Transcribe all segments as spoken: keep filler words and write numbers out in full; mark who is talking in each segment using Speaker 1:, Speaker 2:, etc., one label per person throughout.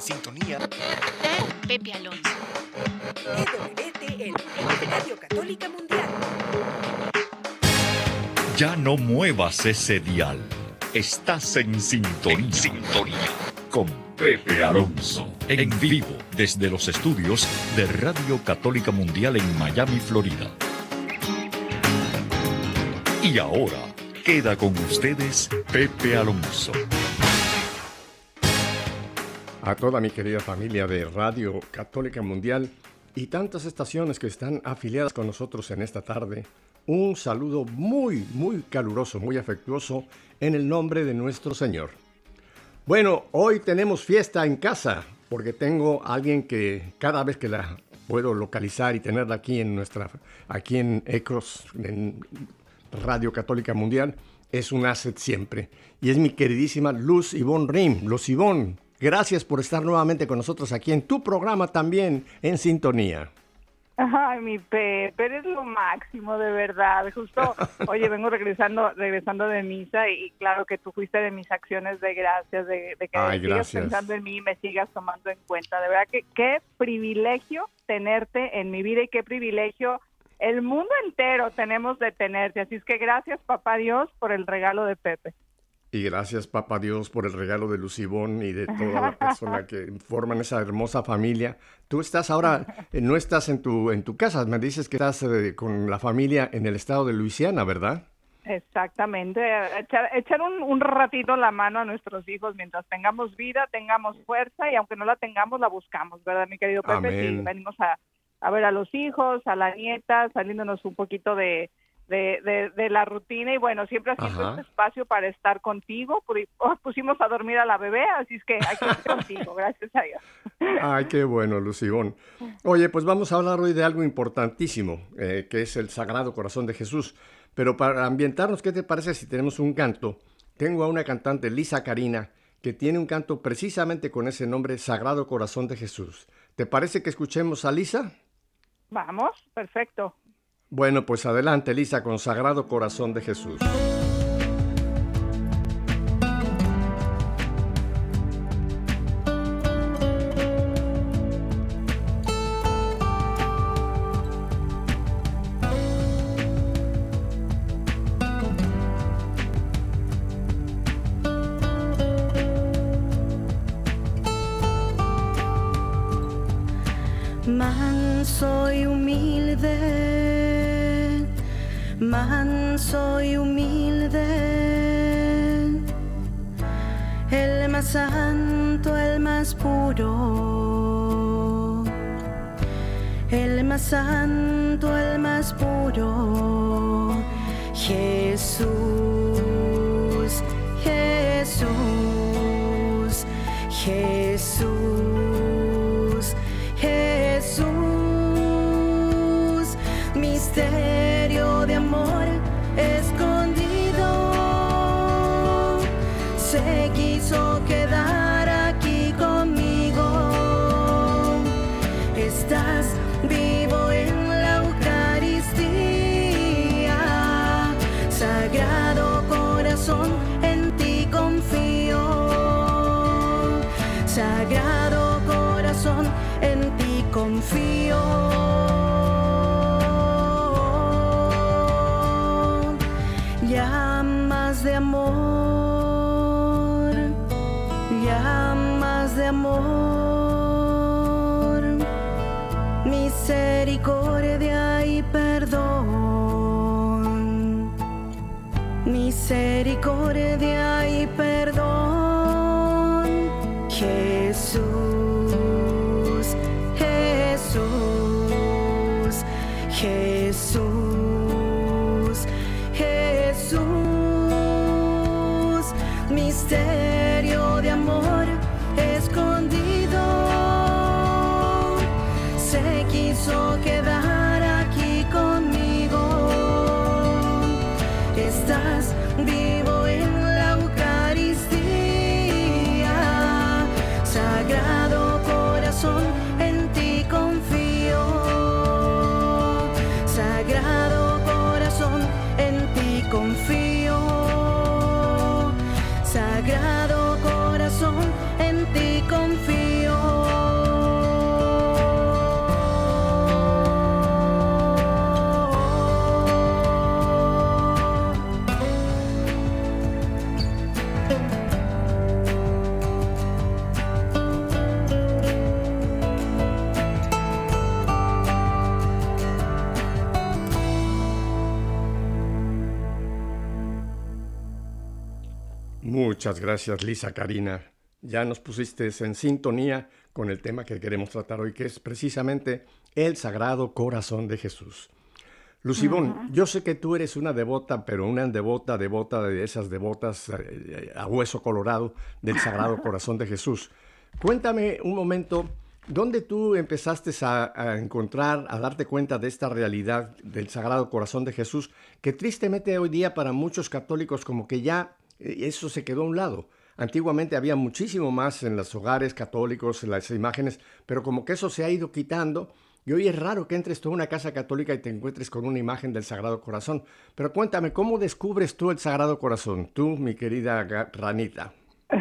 Speaker 1: sintonía
Speaker 2: con Pepe Alonso.
Speaker 3: E W T L, Radio Católica Mundial.
Speaker 4: Ya no muevas ese dial. Estás en sintonía.
Speaker 1: En sintonía.
Speaker 4: Con Pepe Alonso. En vivo desde los estudios de Radio Católica Mundial en Miami, Florida. Y ahora queda con ustedes Pepe Alonso.
Speaker 5: A toda mi querida familia de Radio Católica Mundial y tantas estaciones que están afiliadas con nosotros en esta tarde, un saludo muy, muy caluroso, muy afectuoso en el nombre de nuestro Señor. Bueno, hoy tenemos fiesta en casa porque tengo a alguien que cada vez que la puedo localizar y tenerla aquí en nuestra, aquí en Ecos, en Radio Católica Mundial, es un asset siempre. Y es mi queridísima Luz Ivonne Rim. Luz Ivonne, gracias por estar nuevamente con nosotros aquí en tu programa también en sintonía.
Speaker 6: Ay, mi Pepe, eres lo máximo, de verdad. Justo, oye, vengo regresando regresando de misa y claro que tú fuiste de mis acciones de gracias, de, de que
Speaker 5: Ay,
Speaker 6: sigas
Speaker 5: gracias.
Speaker 6: pensando en mí y me sigas tomando en cuenta. De verdad que qué privilegio tenerte en mi vida y qué privilegio el mundo entero tenemos de tenerte. Así es que gracias, Papá Dios, por el regalo de Pepe.
Speaker 5: Y gracias, Papá Dios, por el regalo de Luz Ivonne y de toda la persona que forman esa hermosa familia. Tú estás ahora, eh, no estás en tu en tu casa, me dices que estás eh, con la familia en el estado de Luisiana, ¿verdad?
Speaker 6: Exactamente, echar, echar un, un ratito la mano a nuestros hijos mientras tengamos vida, tengamos fuerza y aunque no la tengamos, la buscamos, ¿verdad, mi querido Pepe?
Speaker 5: Amén.
Speaker 6: Sí, venimos a, a ver a los hijos, a la nieta, saliéndonos un poquito de... De, de, de la rutina y bueno, siempre haciendo
Speaker 5: Ajá.
Speaker 6: este espacio para estar contigo. Pusimos a dormir a la bebé, así es que aquí estoy contigo, gracias a Dios.
Speaker 5: Ay, qué bueno, Luz Ivonne. Oye, pues vamos a hablar hoy de algo importantísimo, eh, que es el Sagrado Corazón de Jesús. Pero para ambientarnos, ¿qué te parece si tenemos un canto? Tengo a una cantante, Lisa Carina, que tiene un canto precisamente con ese nombre, Sagrado Corazón de Jesús. ¿Te parece que escuchemos a Lisa?
Speaker 6: Vamos, perfecto.
Speaker 5: Bueno, pues adelante, Lisa, con Sagrado Corazón de Jesús.
Speaker 7: Manso y humilde, manso y humilde, el más santo, el más puro, el más santo, el más puro, Jesús, Jesús, Jesús. Jesús, misterio de amor escondido, se quiso quedar aquí conmigo. Estás vivo en la Eucaristía, Sagrado Corazón, en ti confío. Sagrado Corazón, en ti confío. Llamas de amor, llamas de amor, misericordia y perdón, misericordia y perdón, Jesús. Jesús, Jesús, Jesús, misterio de amor escondido, se quiso quedar aquí conmigo. Estás vivo en la Eucaristía, Sagrado Corazón, en ti confío. Sagrado Corazón, en ti confío. Sagrado Corazón, en ti confío.
Speaker 5: Muchas gracias, Lisa Karina. Ya nos pusiste en sintonía con el tema que queremos tratar hoy, que es precisamente el Sagrado Corazón de Jesús. Lucibón, uh-huh. yo sé que tú eres una devota, pero una devota, devota de esas devotas eh, a hueso colorado del Sagrado Corazón de Jesús. Cuéntame un momento, ¿dónde tú empezaste a, a encontrar, a darte cuenta de esta realidad del Sagrado Corazón de Jesús, que tristemente hoy día para muchos católicos como que ya eh, eso se quedó a un lado? Antiguamente había muchísimo más en los hogares católicos, las imágenes, pero como que eso se ha ido quitando. Y hoy es raro que entres tú a una casa católica y te encuentres con una imagen del Sagrado Corazón. Pero cuéntame, ¿cómo descubres tú el Sagrado Corazón? Tú, mi querida Ranita.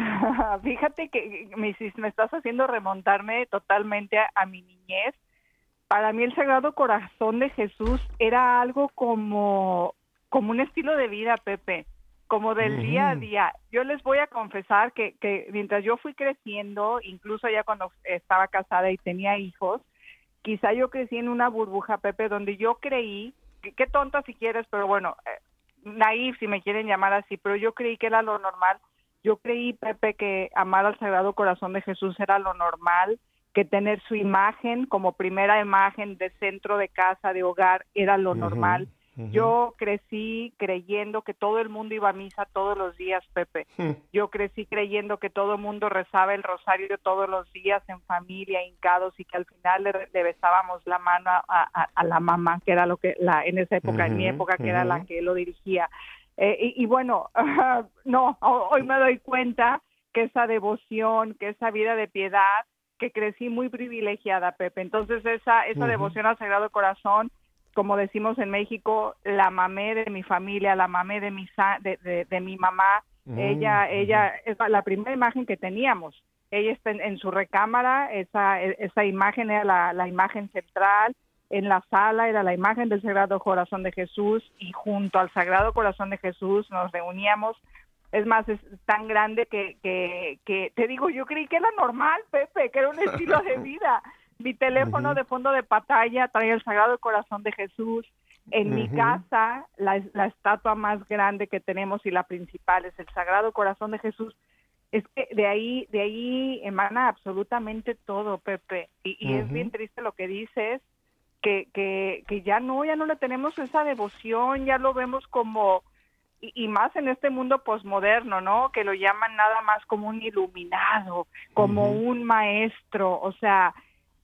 Speaker 6: Fíjate que me, me estás haciendo remontarme totalmente a, a mi niñez. Para mí el Sagrado Corazón de Jesús era algo como, como un estilo de vida, Pepe, como del uh-huh. día a día. Yo les voy a confesar que, que mientras yo fui creciendo, incluso ya cuando estaba casada y tenía hijos, quizá yo crecí en una burbuja, Pepe, donde yo creí, qué que tonta si quieres, pero bueno, eh, naif si me quieren llamar así, pero yo creí que era lo normal. Yo creí, Pepe, que amar al Sagrado Corazón de Jesús era lo normal, que tener su imagen como primera imagen de centro de casa, de hogar, era lo uh-huh, normal. Uh-huh. Yo crecí creyendo que todo el mundo iba a misa todos los días, Pepe. Uh-huh. Yo crecí creyendo que todo el mundo rezaba el rosario todos los días en familia, hincados, y que al final le, le besábamos la mano a, a, a la mamá, que era lo que la en esa época, uh-huh, en mi época, que uh-huh. era la que lo dirigía. Eh, y, y bueno, uh, no, hoy me doy cuenta que esa devoción, que esa vida de piedad, que crecí muy privilegiada, Pepe. Entonces esa esa uh-huh. devoción al Sagrado Corazón, como decimos en México, la mamé de mi familia, la mamé de mi de, de, de mi mamá. Uh-huh. Ella ella es la primera imagen que teníamos. Ella está en, en su recámara, esa esa imagen era la, la imagen central. En la sala era la imagen del Sagrado Corazón de Jesús, y junto al Sagrado Corazón de Jesús nos reuníamos. Es más, es tan grande que, que, que te digo, yo creí que era normal, Pepe, que era un estilo de vida. Mi teléfono uh-huh. de fondo de pantalla trae el Sagrado Corazón de Jesús. En uh-huh. mi casa, la, la estatua más grande que tenemos y la principal es el Sagrado Corazón de Jesús. Es que de ahí, de ahí emana absolutamente todo, Pepe. Y, y uh-huh. es bien triste lo que dices. Que, que, que ya no, ya no le tenemos esa devoción, ya lo vemos como, y, y más en este mundo posmoderno, ¿no? Que lo llaman nada más como un iluminado, como uh-huh. un maestro. O sea,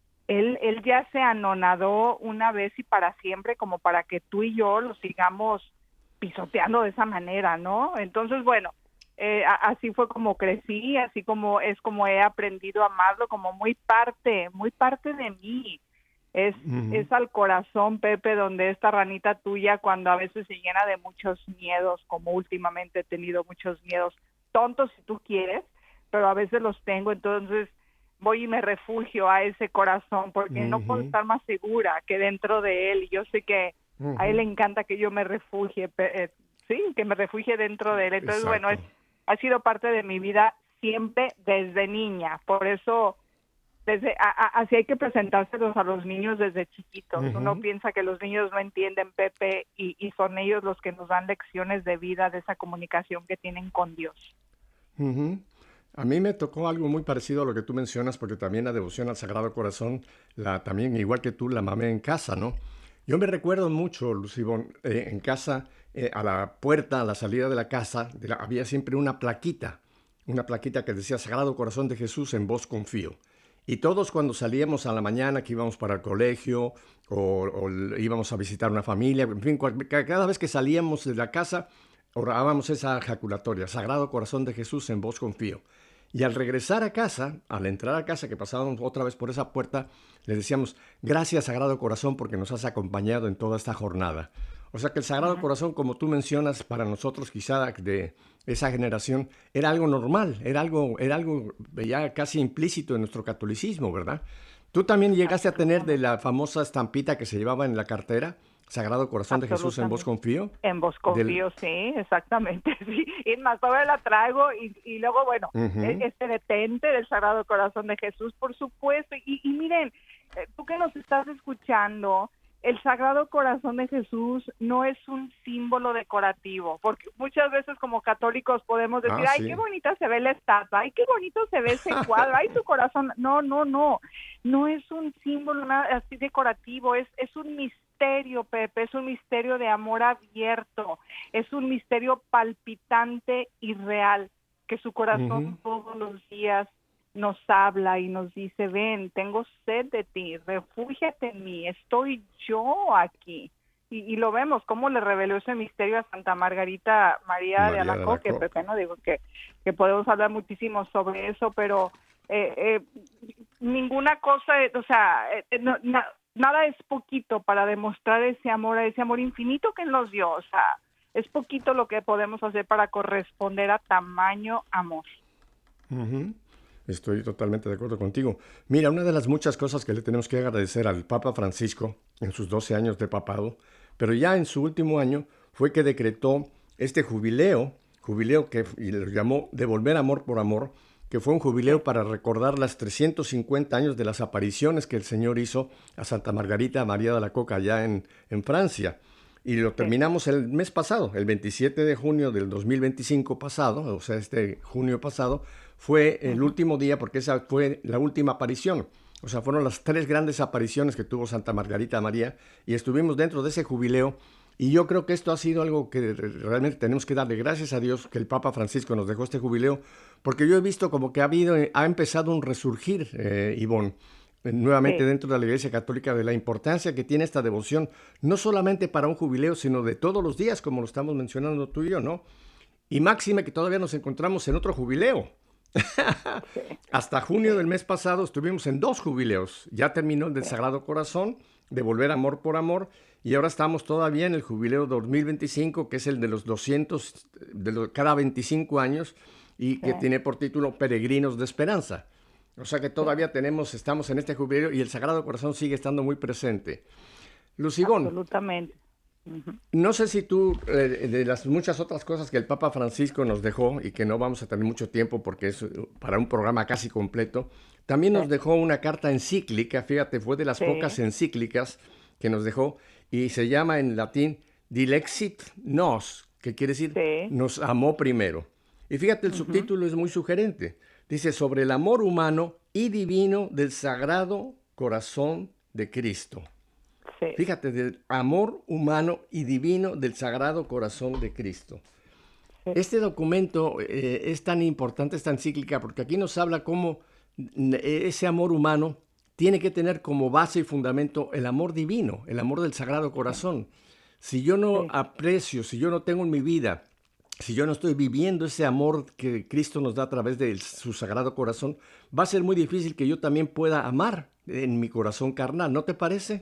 Speaker 6: él, él ya se anonadó una vez y para siempre, como para que tú y yo lo sigamos pisoteando de esa manera, ¿no? Entonces, bueno, eh, así fue como crecí, así como es como he aprendido a amarlo, como muy parte, muy parte de mí. Es, uh-huh. es al corazón, Pepe, donde esta ranita tuya, cuando a veces se llena de muchos miedos, como últimamente he tenido muchos miedos, tontos si tú quieres, pero a veces los tengo, entonces voy y me refugio a ese corazón, porque uh-huh. no puedo estar más segura que dentro de él, y yo sé que uh-huh. a él le encanta que yo me refugie, eh, sí, que me refugie dentro de él. Entonces, exacto. bueno, es, ha sido parte de mi vida siempre desde niña, por eso... Desde, a, a, así hay que presentárselos a los niños desde chiquitos. Uh-huh. Uno piensa que los niños no entienden, Pepe, y, y son ellos los que nos dan lecciones de vida, de esa comunicación que tienen con Dios.
Speaker 5: Uh-huh. A mí me tocó algo muy parecido a lo que tú mencionas, porque también la devoción al Sagrado Corazón, la, también igual que tú, la mamé en casa, ¿no? Yo me recuerdo mucho, Lucibón, eh, en casa, eh, a la puerta, a la salida de la casa, de la, había siempre una plaquita, una plaquita que decía Sagrado Corazón de Jesús, en vos confío. Y todos cuando salíamos a la mañana, que íbamos para el colegio o, o íbamos a visitar una familia, en fin, cada vez que salíamos de la casa, orábamos esa ejaculatoria, Sagrado Corazón de Jesús, en vos confío. Y al regresar a casa, al entrar a casa, que pasábamos otra vez por esa puerta, le decíamos, gracias Sagrado Corazón porque nos has acompañado en toda esta jornada. O sea que el Sagrado uh-huh. Corazón, como tú mencionas, para nosotros quizá de esa generación, era algo normal, era algo, era algo ya casi implícito en nuestro catolicismo, ¿verdad? Tú también llegaste a tener de la famosa estampita que se llevaba en la cartera, Sagrado Corazón de Jesús, en vos confío.
Speaker 6: En vos confío, Del... sí, exactamente, sí. Y más todavía la traigo y, y luego, bueno, uh-huh. este detente del Sagrado Corazón de Jesús, por supuesto. Y, y miren, tú que nos estás escuchando, el Sagrado Corazón de Jesús no es un símbolo decorativo, porque muchas veces como católicos podemos decir,
Speaker 5: Ah,
Speaker 6: ay,
Speaker 5: sí.
Speaker 6: qué bonita se ve la estatua, ay, qué bonito se ve ese cuadro, ay, su corazón. No, no, no, no es un símbolo nada así decorativo, es, es un misterio, Pepe, es un misterio de amor abierto, es un misterio palpitante y real, que su corazón uh-huh. todos los días nos habla y nos dice, ven, tengo sed de ti, refúgiate en mí, estoy yo aquí. Y, y lo vemos, cómo le reveló ese misterio a Santa Margarita María, María de Alacoque, Pepe, no digo que, que podemos hablar muchísimo sobre eso, pero eh, eh, ninguna cosa, o sea, eh, no, na, nada es poquito para demostrar ese amor, ese amor infinito que Él nos dio, o sea, es poquito lo que podemos hacer para corresponder a tamaño amor.
Speaker 5: Uh-huh. Estoy totalmente de acuerdo contigo. Mira, una de las muchas cosas que le tenemos que agradecer al Papa Francisco en sus doce años de papado, pero ya en su último año, fue que decretó este jubileo, jubileo que y lo llamó Devolver Amor por Amor, que fue un jubileo para recordar las trescientos cincuenta años de las apariciones que el Señor hizo a Santa Margarita María de Alacoque allá en, en Francia. Y lo terminamos el mes pasado, el veintisiete de junio del dos mil veinticinco pasado, o sea, este junio pasado, fue el último día porque esa fue la última aparición. O sea, fueron las tres grandes apariciones que tuvo Santa Margarita María y estuvimos dentro de ese jubileo. Y yo creo que esto ha sido algo que realmente tenemos que darle gracias a Dios que el Papa Francisco nos dejó este jubileo, porque yo he visto como que ha habido, ha empezado un resurgir, eh, Ivonne, nuevamente sí. dentro de la Iglesia Católica, de la importancia que tiene esta devoción, no solamente para un jubileo, sino de todos los días, como lo estamos mencionando tú y yo, ¿no? Y máxime que todavía nos encontramos en otro jubileo. Hasta junio del mes pasado estuvimos en dos jubileos. Ya terminó el del Sagrado Corazón, Devolver Amor por Amor, y ahora estamos todavía en el jubileo dos mil veinticinco, que es el de los doscientos, de los, cada veinticinco años, y que sí. tiene por título Peregrinos de Esperanza. O sea que todavía tenemos, estamos en este jubileo y el Sagrado Corazón sigue estando muy presente. Luz Ivonne.
Speaker 6: Absolutamente.
Speaker 5: No sé si tú, eh, de las muchas otras cosas que el Papa Francisco nos dejó y que no vamos a tener mucho tiempo porque es para un programa casi completo, también nos dejó una carta encíclica, fíjate, fue de las sí. pocas encíclicas que nos dejó y se llama en latín Dilexit Nos, que quiere decir sí. nos amó primero. Y fíjate, el uh-huh. subtítulo es muy sugerente. Dice, sobre el amor humano y divino del Sagrado Corazón de Cristo. Sí. Fíjate, del amor humano y divino del Sagrado Corazón de Cristo. Sí. Este documento eh, es tan importante, esta encíclica, porque aquí nos habla cómo ese amor humano tiene que tener como base y fundamento el amor divino, el amor del Sagrado Corazón. Si yo no sí. aprecio, si yo no tengo en mi vida, si yo no estoy viviendo ese amor que Cristo nos da a través de su Sagrado Corazón, va a ser muy difícil que yo también pueda amar en mi corazón carnal, ¿no te parece?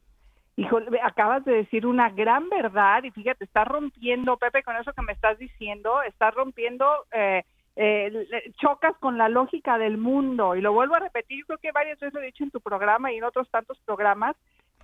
Speaker 6: Híjole, acabas de decir una gran verdad y fíjate, estás rompiendo, Pepe, con eso que me estás diciendo, estás rompiendo, eh, eh, chocas con la lógica del mundo y lo vuelvo a repetir, yo creo que varias veces lo he dicho en tu programa y en otros tantos programas,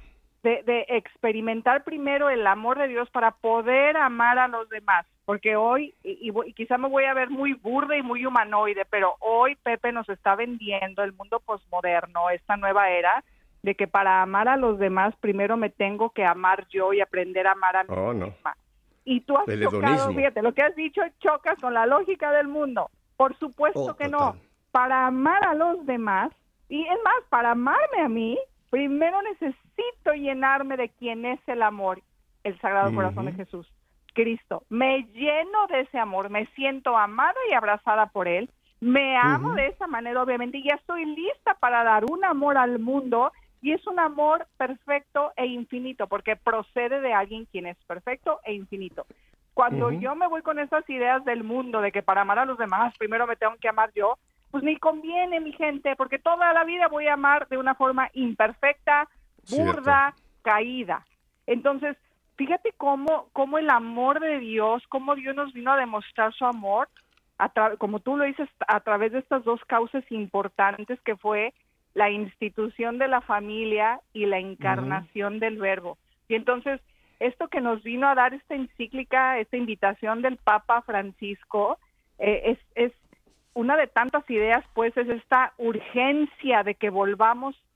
Speaker 6: de, de experimentar primero el amor de Dios para poder amar a los demás, porque hoy, y, y, y quizá me voy a ver muy burda y muy humanoide, pero hoy Pepe nos está vendiendo el mundo posmoderno, esta nueva era, de que para amar a los demás primero me tengo que amar yo y aprender a amar a mí
Speaker 5: oh,
Speaker 6: misma.
Speaker 5: No.
Speaker 6: Y tú has
Speaker 5: el
Speaker 6: chocado,
Speaker 5: hedonismo.
Speaker 6: Fíjate, lo que has dicho chocas con la lógica del mundo. Por supuesto
Speaker 5: oh,
Speaker 6: que
Speaker 5: total.
Speaker 6: no. Para amar a los demás, y es más, para amarme a mí, primero necesito llenarme de quién es el amor, el Sagrado uh-huh. Corazón de Jesús, Cristo. Me lleno de ese amor, me siento amada y abrazada por Él, me amo uh-huh. de esa manera, obviamente, y ya estoy lista para dar un amor al mundo. Y es un amor perfecto e infinito, porque procede de alguien quien es perfecto e infinito. Cuando uh-huh. yo me voy con esas ideas del mundo de que para amar a los demás primero me tengo que amar yo, pues ni conviene, mi gente, porque toda la vida voy a amar de una forma imperfecta, burda, Cierto. caída. Entonces, fíjate cómo, cómo el amor de Dios, cómo Dios nos vino a demostrar su amor, a tra- como tú lo dices, a través de estas dos causas importantes que fue la institución de la familia y la encarnación uh-huh. del Verbo. Y entonces, esto que nos vino a dar esta encíclica, esta invitación del Papa Francisco, eh, es, es una de tantas ideas, pues, es esta urgencia de que volvamos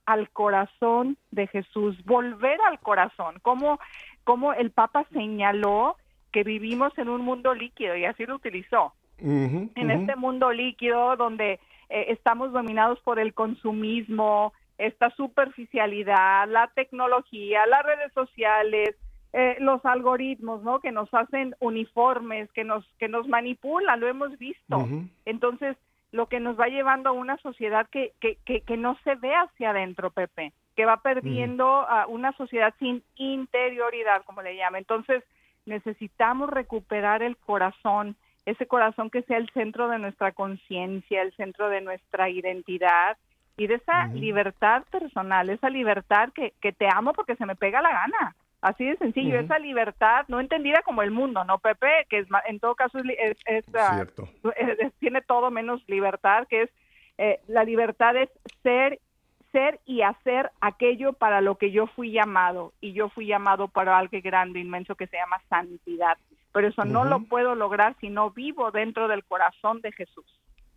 Speaker 6: al corazón de Jesús, volver al corazón, como, como el Papa señaló que vivimos en un mundo líquido, y así lo utilizó,
Speaker 5: Uh-huh,
Speaker 6: en
Speaker 5: uh-huh.
Speaker 6: este mundo líquido donde eh, estamos dominados por el consumismo, esta superficialidad, la tecnología, las redes sociales, eh, los algoritmos, ¿no? Que nos hacen uniformes, que nos que nos manipulan, lo hemos visto.
Speaker 5: Uh-huh.
Speaker 6: Entonces, lo que nos va llevando a una sociedad que que que, que no se ve hacia adentro, Pepe, que va perdiendo a una sociedad sin interioridad, como le llaman. Entonces, necesitamos recuperar el corazón, ese corazón que sea el centro de nuestra conciencia, el centro de nuestra identidad y de esa uh-huh. libertad personal, esa libertad que, que te amo porque se me pega la gana. Así de sencillo, uh-huh. esa libertad no entendida como el mundo, ¿no, Pepe? Que es, en todo caso es, es, es,
Speaker 5: Cierto.
Speaker 6: Uh, es tiene todo menos libertad, que es eh, la libertad es ser ser y hacer aquello para lo que yo fui llamado, y yo fui llamado para algo grande, inmenso, que se llama santidad. Pero eso uh-huh. no lo puedo lograr si no vivo dentro del corazón de Jesús.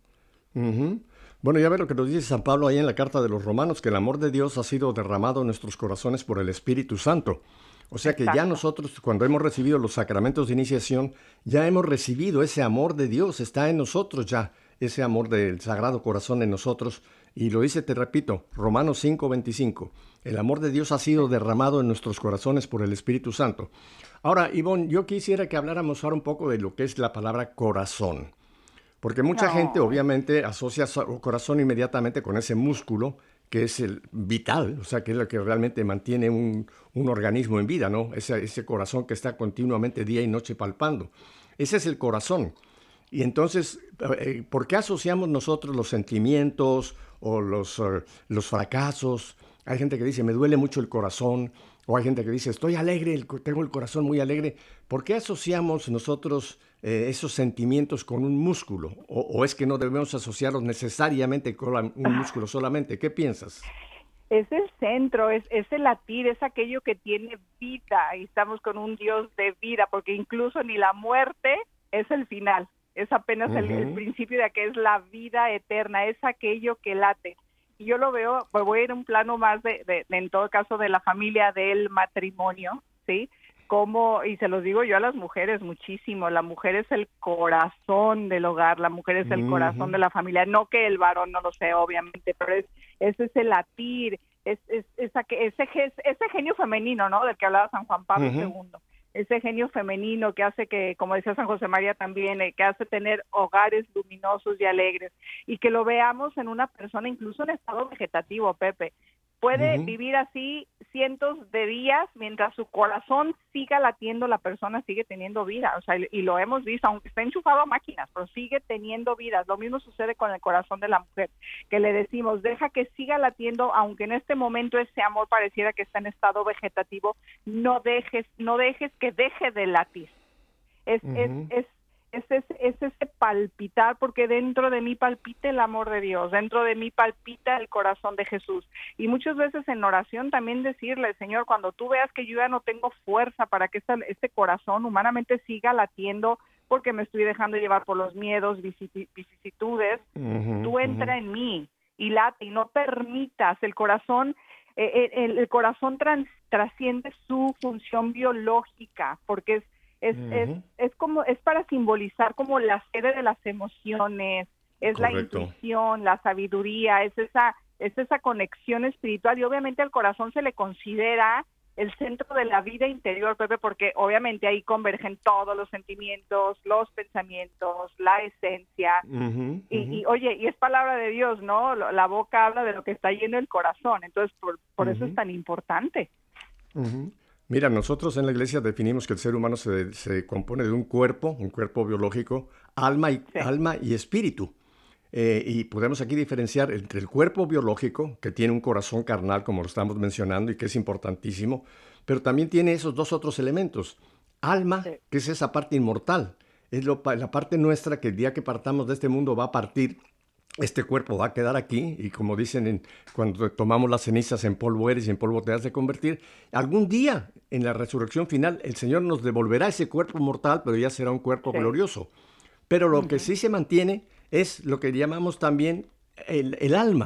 Speaker 5: Uh-huh. Bueno, ya ve lo que nos dice San Pablo ahí en la carta de los Romanos, que el amor de Dios ha sido derramado en nuestros corazones por el Espíritu Santo. O sea que Exacto. ya nosotros, cuando hemos recibido los sacramentos de iniciación, ya hemos recibido ese amor de Dios, está en nosotros ya, ese amor del Sagrado Corazón en nosotros. Y lo dice, te repito, Romanos cinco veinticinco. El amor de Dios ha sido derramado en nuestros corazones por el Espíritu Santo. Ahora, Ivonne, yo quisiera que habláramos ahora un poco de lo que es la palabra corazón. Porque mucha no. gente obviamente asocia corazón inmediatamente con ese músculo que es el vital, o sea, que es lo que realmente mantiene un, un organismo en vida, ¿no? Ese, ese corazón que está continuamente día y noche palpando. Ese es el corazón. Y entonces, ¿por qué asociamos nosotros los sentimientos o los, uh, los fracasos? Hay gente que dice, me duele mucho el corazón, o hay gente que dice, estoy alegre, el, tengo el corazón muy alegre. ¿Por qué asociamos nosotros eh, esos sentimientos con un músculo? O, ¿O es que no debemos asociarlos necesariamente con la, un músculo solamente? ¿Qué piensas?
Speaker 6: Es el centro, es, es el latir, es aquello que tiene vida, y estamos con un Dios de vida, porque incluso ni la muerte es el final. Es apenas uh-huh. el, el principio de que es la vida eterna, es aquello que late. Y yo lo veo, pues voy a ir a un plano más de, de, de, en todo caso, de la familia, del matrimonio, ¿sí? Como, y se los digo yo a las mujeres muchísimo, la mujer es el corazón del hogar, la mujer es el uh-huh. corazón de la familia, no que el varón no lo sea, obviamente, pero es ese es el latir, es, es, es ese, ese, ese genio femenino, ¿no? Del que hablaba San Juan Pablo uh-huh. segundo. Ese genio femenino que hace que, como decía San José María también, eh, que hace tener hogares luminosos y alegres, y que lo veamos en una persona incluso en estado vegetativo, Pepe. Puede uh-huh. vivir así cientos de días mientras su corazón siga latiendo, la persona sigue teniendo vida, o sea, y, y lo hemos visto, aunque está enchufado a máquinas, pero sigue teniendo vida. Lo mismo sucede con el corazón de la mujer, que le decimos, deja que siga latiendo, aunque en este momento ese amor pareciera que está en estado vegetativo, no dejes, no dejes que deje de latir. Es, uh-huh. es, es Es ese, es ese palpitar, porque dentro de mí palpita el amor de Dios, dentro de mí palpita el corazón de Jesús. Y muchas veces en oración también decirle, Señor, cuando tú veas que yo ya no tengo fuerza para que esta, este corazón humanamente siga latiendo, porque me estoy dejando llevar por los miedos, vicisitudes, uh-huh, tú entra uh-huh. en mí y late, y no permitas el corazón. Eh, el, el corazón trans, trasciende su función biológica, porque es Es, uh-huh. es, es como, es para simbolizar como la sede de las emociones, es Correcto. La intuición, la sabiduría, es esa, es esa conexión espiritual, y obviamente al corazón se le considera el centro de la vida interior, Pepe, porque obviamente ahí convergen todos los sentimientos, los pensamientos, la esencia, uh-huh, y, uh-huh. y oye, y es palabra de Dios, ¿no? La boca habla de lo que está lleno el corazón, entonces por, por uh-huh. eso es tan importante.
Speaker 5: Uh-huh. Mira, nosotros en la Iglesia definimos que el ser humano se, se compone de un cuerpo, un cuerpo biológico, alma y, sí. alma y espíritu. Eh, y podemos aquí diferenciar entre el cuerpo biológico, que tiene un corazón carnal, como lo estamos mencionando, y que es importantísimo, pero también tiene esos dos otros elementos. Alma, sí. que es esa parte inmortal, es lo, la parte nuestra que el día que partamos de este mundo va a partir. Este cuerpo va a quedar aquí, y como dicen, en, cuando tomamos las cenizas, en polvo eres y en polvo te has de convertir. Algún día, en la resurrección final, el Señor nos devolverá ese cuerpo mortal, pero ya será un cuerpo sí. glorioso. Pero lo uh-huh. que sí se mantiene es lo que llamamos también el, el alma.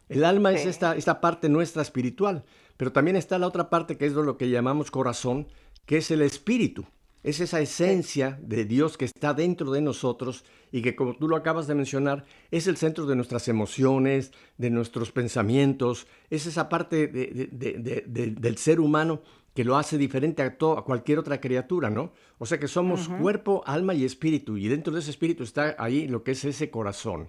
Speaker 5: El alma
Speaker 6: Sí.
Speaker 5: es esta, esta parte nuestra espiritual, pero también está la otra parte que es lo que llamamos corazón, que es el espíritu. Es esa esencia de Dios que está dentro de nosotros y que, como tú lo acabas de mencionar, es el centro de nuestras emociones, de nuestros pensamientos. Es esa parte de- de- de- de- de- del ser humano que lo hace diferente a, to- a cualquier otra criatura, ¿no? O sea que somos
Speaker 6: Ujú.
Speaker 5: cuerpo, alma y espíritu, y dentro de ese espíritu está ahí lo que es ese corazón.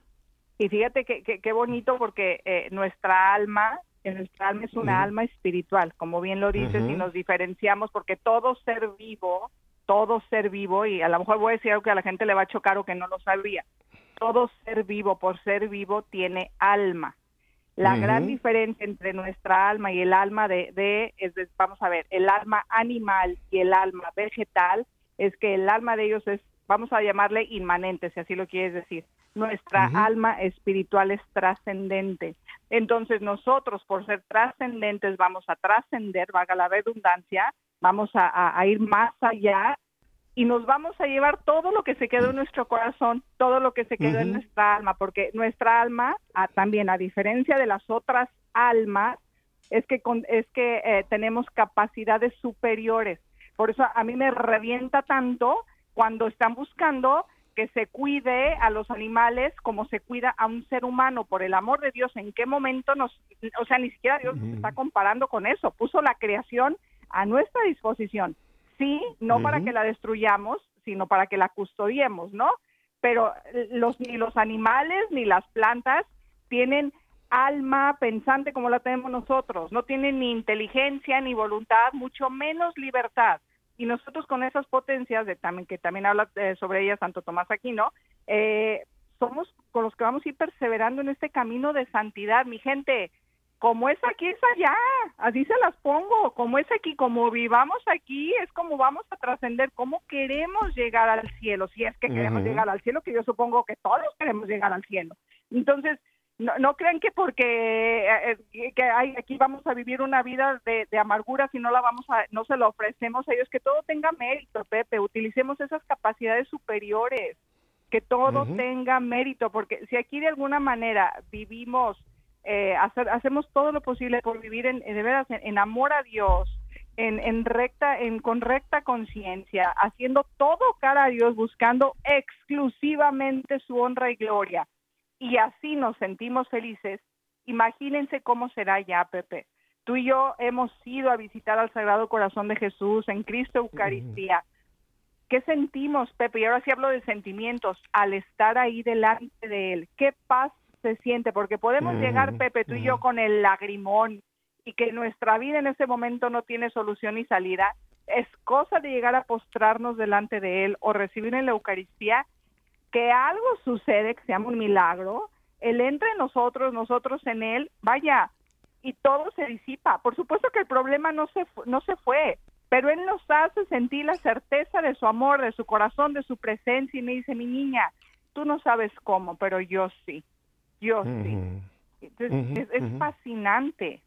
Speaker 6: Y fíjate que que- qué bonito porque eh, nuestra alma, eh, nuestra alma es una
Speaker 5: Ujú.
Speaker 6: alma espiritual, como bien lo dices, y
Speaker 5: Ujú.
Speaker 6: nos diferenciamos porque todo ser vivo, todo ser vivo, y a lo mejor voy a decir algo que a la gente le va a chocar o que no lo sabía, todo ser vivo por ser vivo tiene alma. La
Speaker 5: Ujú.
Speaker 6: gran diferencia entre nuestra alma y el alma de, de, es de- vamos a ver, el alma animal y el alma vegetal, es que el alma de ellos es, vamos a llamarle inmanente, si así lo quieres decir. Nuestra
Speaker 5: Ujú.
Speaker 6: alma espiritual es trascendente. Entonces nosotros, por ser trascendentes, vamos a trascender, valga la redundancia, vamos a, a- a ir más allá y nos vamos a llevar todo lo que se quedó en nuestro corazón, todo lo que se quedó en
Speaker 5: Ujú.
Speaker 6: nuestra alma, porque nuestra alma, ah, también a diferencia de las otras almas, es que con, es que eh, tenemos capacidades superiores. Por eso a mí me revienta tanto cuando están buscando que se cuide a los animales como se cuida a un ser humano. Por el amor de Dios, ¿en qué momento nos, o sea, ni siquiera Dios nos está comparando con eso? Puso la creación a nuestra disposición. Sí, no para
Speaker 5: Ujú.
Speaker 6: que la destruyamos, sino para que la custodiemos, ¿no? Pero los ni los animales ni las plantas tienen alma pensante como la tenemos nosotros, no tienen ni inteligencia ni voluntad, mucho menos libertad. Y nosotros con esas potencias de también que también habla eh, sobre ellas Santo Tomás Aquino, eh, somos con los que vamos a ir perseverando en este camino de santidad, mi gente. Como es aquí, es allá, así se las pongo, como es aquí, como vivamos aquí, es como vamos a trascender, cómo queremos llegar al cielo, si es que queremos
Speaker 5: Ujú.
Speaker 6: llegar al cielo, que yo supongo que todos queremos llegar al cielo. Entonces, no, no crean que porque eh, que hay, aquí vamos a vivir una vida de, de amargura si no la vamos a, no se lo ofrecemos a ellos, que todo tenga mérito, Pepe, utilicemos esas capacidades superiores, que todo
Speaker 5: Ujú.
Speaker 6: tenga mérito, porque si aquí de alguna manera vivimos Eh, hacer, hacemos todo lo posible por vivir en, de veras en, en amor a Dios, en, en recta, en con recta conciencia, haciendo todo cara a Dios, buscando exclusivamente su honra y gloria, y así nos sentimos felices. Imagínense cómo será ya, Pepe. Tú y yo hemos ido a visitar al Sagrado Corazón de Jesús en Cristo Eucaristía. ¿Qué sentimos, Pepe? Y ahora sí hablo de sentimientos al estar ahí delante de Él. ¿Qué paz se siente? Porque podemos
Speaker 5: Ujú,
Speaker 6: llegar, Pepe, tú y yo
Speaker 5: ujú.
Speaker 6: con el lagrimón y que nuestra vida en ese momento no tiene solución ni salida. Es cosa de llegar a postrarnos delante de Él o recibir en la Eucaristía que algo sucede, que se llama un milagro. Él entra en nosotros, nosotros en Él, vaya, y todo se disipa. Por supuesto que el problema no se, fu- no se fue, pero Él nos hace sentir la certeza de su amor, de su corazón, de su presencia, y me dice, mi niña, tú no sabes cómo, pero yo sí, yo sí.
Speaker 5: Ujú.
Speaker 6: Entonces,
Speaker 5: Ujú,
Speaker 6: es, es
Speaker 5: ujú.
Speaker 6: fascinante.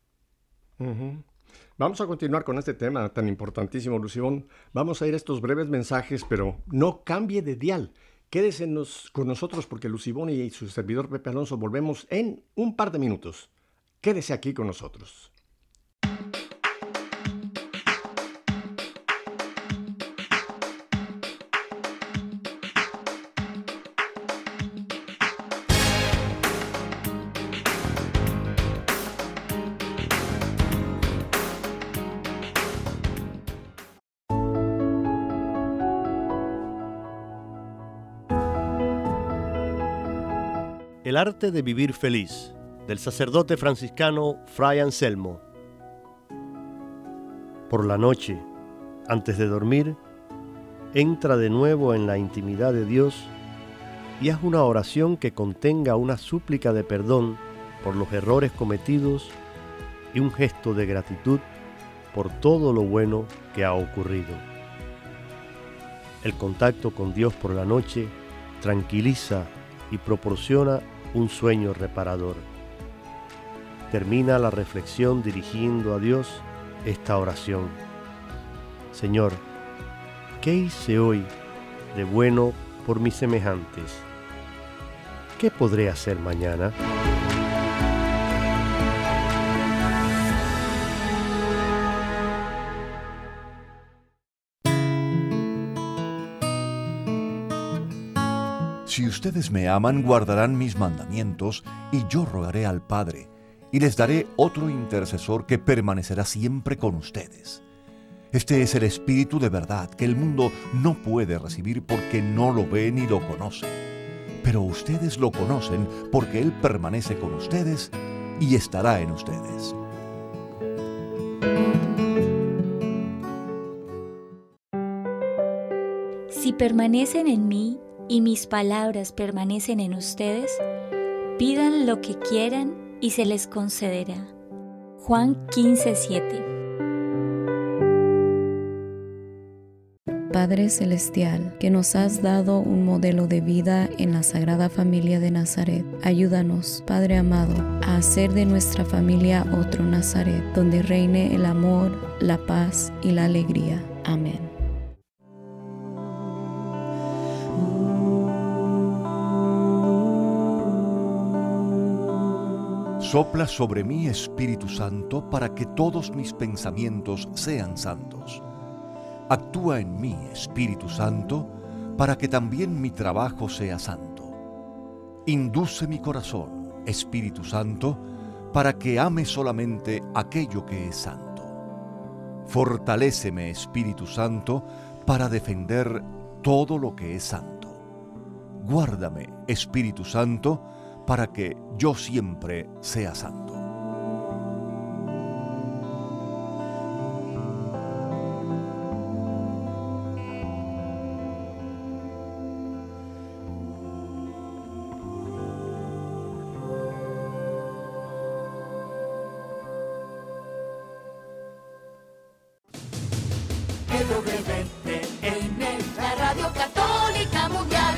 Speaker 5: Ujú. Vamos a continuar con este tema tan importantísimo, Lucibón. Vamos a ir a estos breves mensajes, pero no cambie de dial. Quédese nos- con nosotros porque Lucibón y su servidor Pepe Alonso volvemos en un par de minutos. Quédese aquí con nosotros.
Speaker 1: El arte de vivir feliz, del sacerdote franciscano Fray Anselmo. Por la noche, antes de dormir, entra de nuevo en la intimidad de Dios y haz una oración que contenga una súplica de perdón por los errores cometidos y un gesto de gratitud por todo lo bueno que ha ocurrido. El contacto con Dios por la noche tranquiliza y proporciona un sueño reparador. Termina la reflexión dirigiendo a Dios esta oración. Señor, ¿qué hice hoy de bueno por mis semejantes? ¿Qué podré hacer mañana?
Speaker 8: ustedes me aman, guardarán mis mandamientos, y yo rogaré al Padre, y les daré otro intercesor que permanecerá siempre con ustedes. Este es el Espíritu de verdad que el mundo no puede recibir porque no lo ve ni lo conoce. Pero ustedes lo conocen porque Él permanece con ustedes y estará en ustedes.
Speaker 9: Si permanecen en mí y mis palabras permanecen en ustedes, pidan lo que quieran y se les concederá. Juan quince, siete.
Speaker 10: Padre Celestial, que nos has dado un modelo de vida en la Sagrada Familia de Nazaret, ayúdanos, Padre amado, a hacer de nuestra familia otro Nazaret, donde reine el amor, la paz y la alegría. Amén.
Speaker 8: Sopla sobre mí, Espíritu Santo, para que todos mis pensamientos sean santos. Actúa en mí, Espíritu Santo, para que también mi trabajo sea santo. Induce mi corazón, Espíritu Santo, para que ame solamente aquello que es santo. Fortaléceme, Espíritu Santo, para defender todo lo que es santo. Guárdame, Espíritu Santo, para que yo siempre sea santo.
Speaker 7: La Radio Católica Mundial.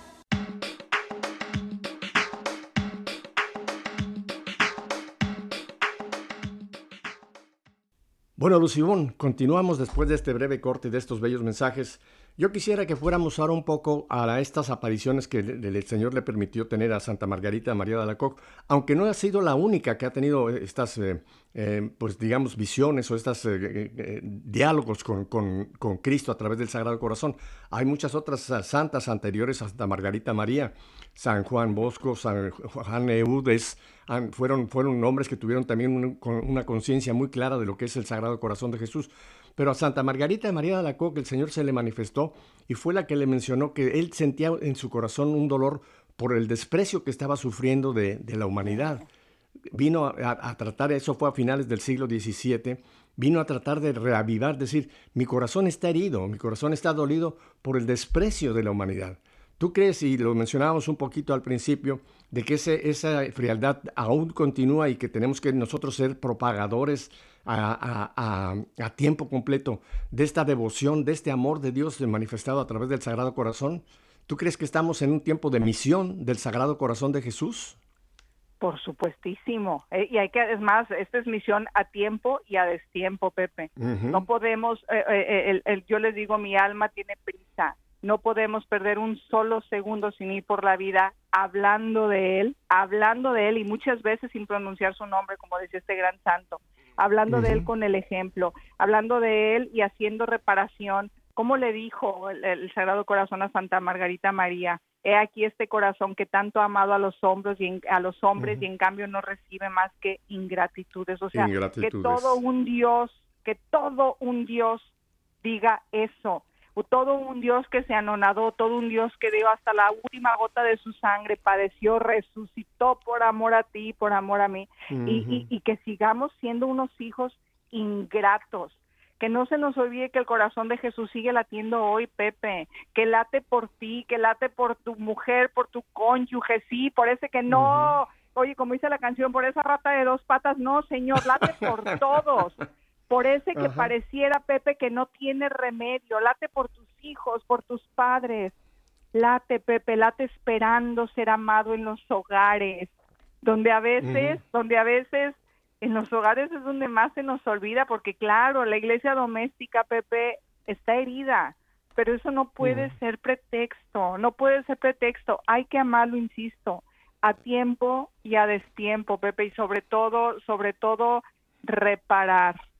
Speaker 5: Bueno, Lucibón, continuamos después de este breve corte y de estos bellos mensajes. Yo quisiera que fuéramos ahora un poco a estas apariciones que el, el Señor le permitió tener a Santa Margarita María de Alacoque, aunque no ha sido la única que ha tenido estas, eh, eh, pues digamos, visiones o estos eh, eh, diálogos con, con, con Cristo a través del Sagrado Corazón. Hay muchas otras santas anteriores a Santa Margarita María, San Juan Bosco, San Juan Eudes, fueron, fueron nombres que tuvieron también un, una conciencia muy clara de lo que es el Sagrado Corazón de Jesús. Pero a Santa Margarita María de Alacoque el Señor se le manifestó y fue la que le mencionó que él sentía en su corazón un dolor por el desprecio que estaba sufriendo de, de la humanidad. Vino a, a tratar, eso fue a finales del siglo diecisiete, vino a tratar de reavivar, decir, mi corazón está herido, mi corazón está dolido por el desprecio de la humanidad. ¿Tú crees, y lo mencionábamos un poquito al principio, de que ese, esa frialdad aún continúa y que tenemos que nosotros ser propagadores a, a, a, a tiempo completo de esta devoción, de este amor de Dios manifestado a través del Sagrado Corazón? ¿Tú crees que estamos en un tiempo de misión del Sagrado Corazón de Jesús?
Speaker 6: Por supuestísimo. Eh, y hay que, es más, esta es misión a tiempo y a destiempo, Pepe. Uh-huh. No podemos, eh, eh, el, el, yo les digo, mi alma tiene prisa. No podemos perder un solo segundo sin ir por la vida hablando de Él, hablando de Él y muchas veces sin pronunciar su nombre, como decía este gran santo, hablando uh-huh. de Él con el ejemplo, hablando de Él y haciendo reparación. ¿Cómo le dijo el, el Sagrado Corazón a Santa Margarita María? He aquí este corazón que tanto ha amado a los hombres y en, a los hombres uh-huh. y en cambio no recibe más que ingratitudes. O sea, ingratitudes. que todo un Dios, que todo un Dios diga eso. Todo un Dios que se anonadó, todo un Dios que dio hasta la última gota de su sangre, padeció, resucitó por amor a ti, por amor a mí, uh-huh. y, y, y que sigamos siendo unos hijos ingratos, que no se nos olvide que el corazón de Jesús sigue latiendo hoy, Pepe, que late por ti, que late por tu mujer, por tu cónyuge, sí, por ese que no, uh-huh. oye, como dice la canción, por esa rata de dos patas, no, Señor, late por todos. Por ese que Ajá. pareciera, Pepe, que no tiene remedio, late por tus hijos, por tus padres, late, Pepe, late esperando ser amado en los hogares, donde a veces, uh-huh. donde a veces, en los hogares es donde más se nos olvida, porque claro, la iglesia doméstica, Pepe, está herida, pero eso no puede uh-huh. ser pretexto, no puede ser pretexto, hay que amarlo, insisto, a tiempo y a destiempo, Pepe, y sobre todo, sobre todo, reparar.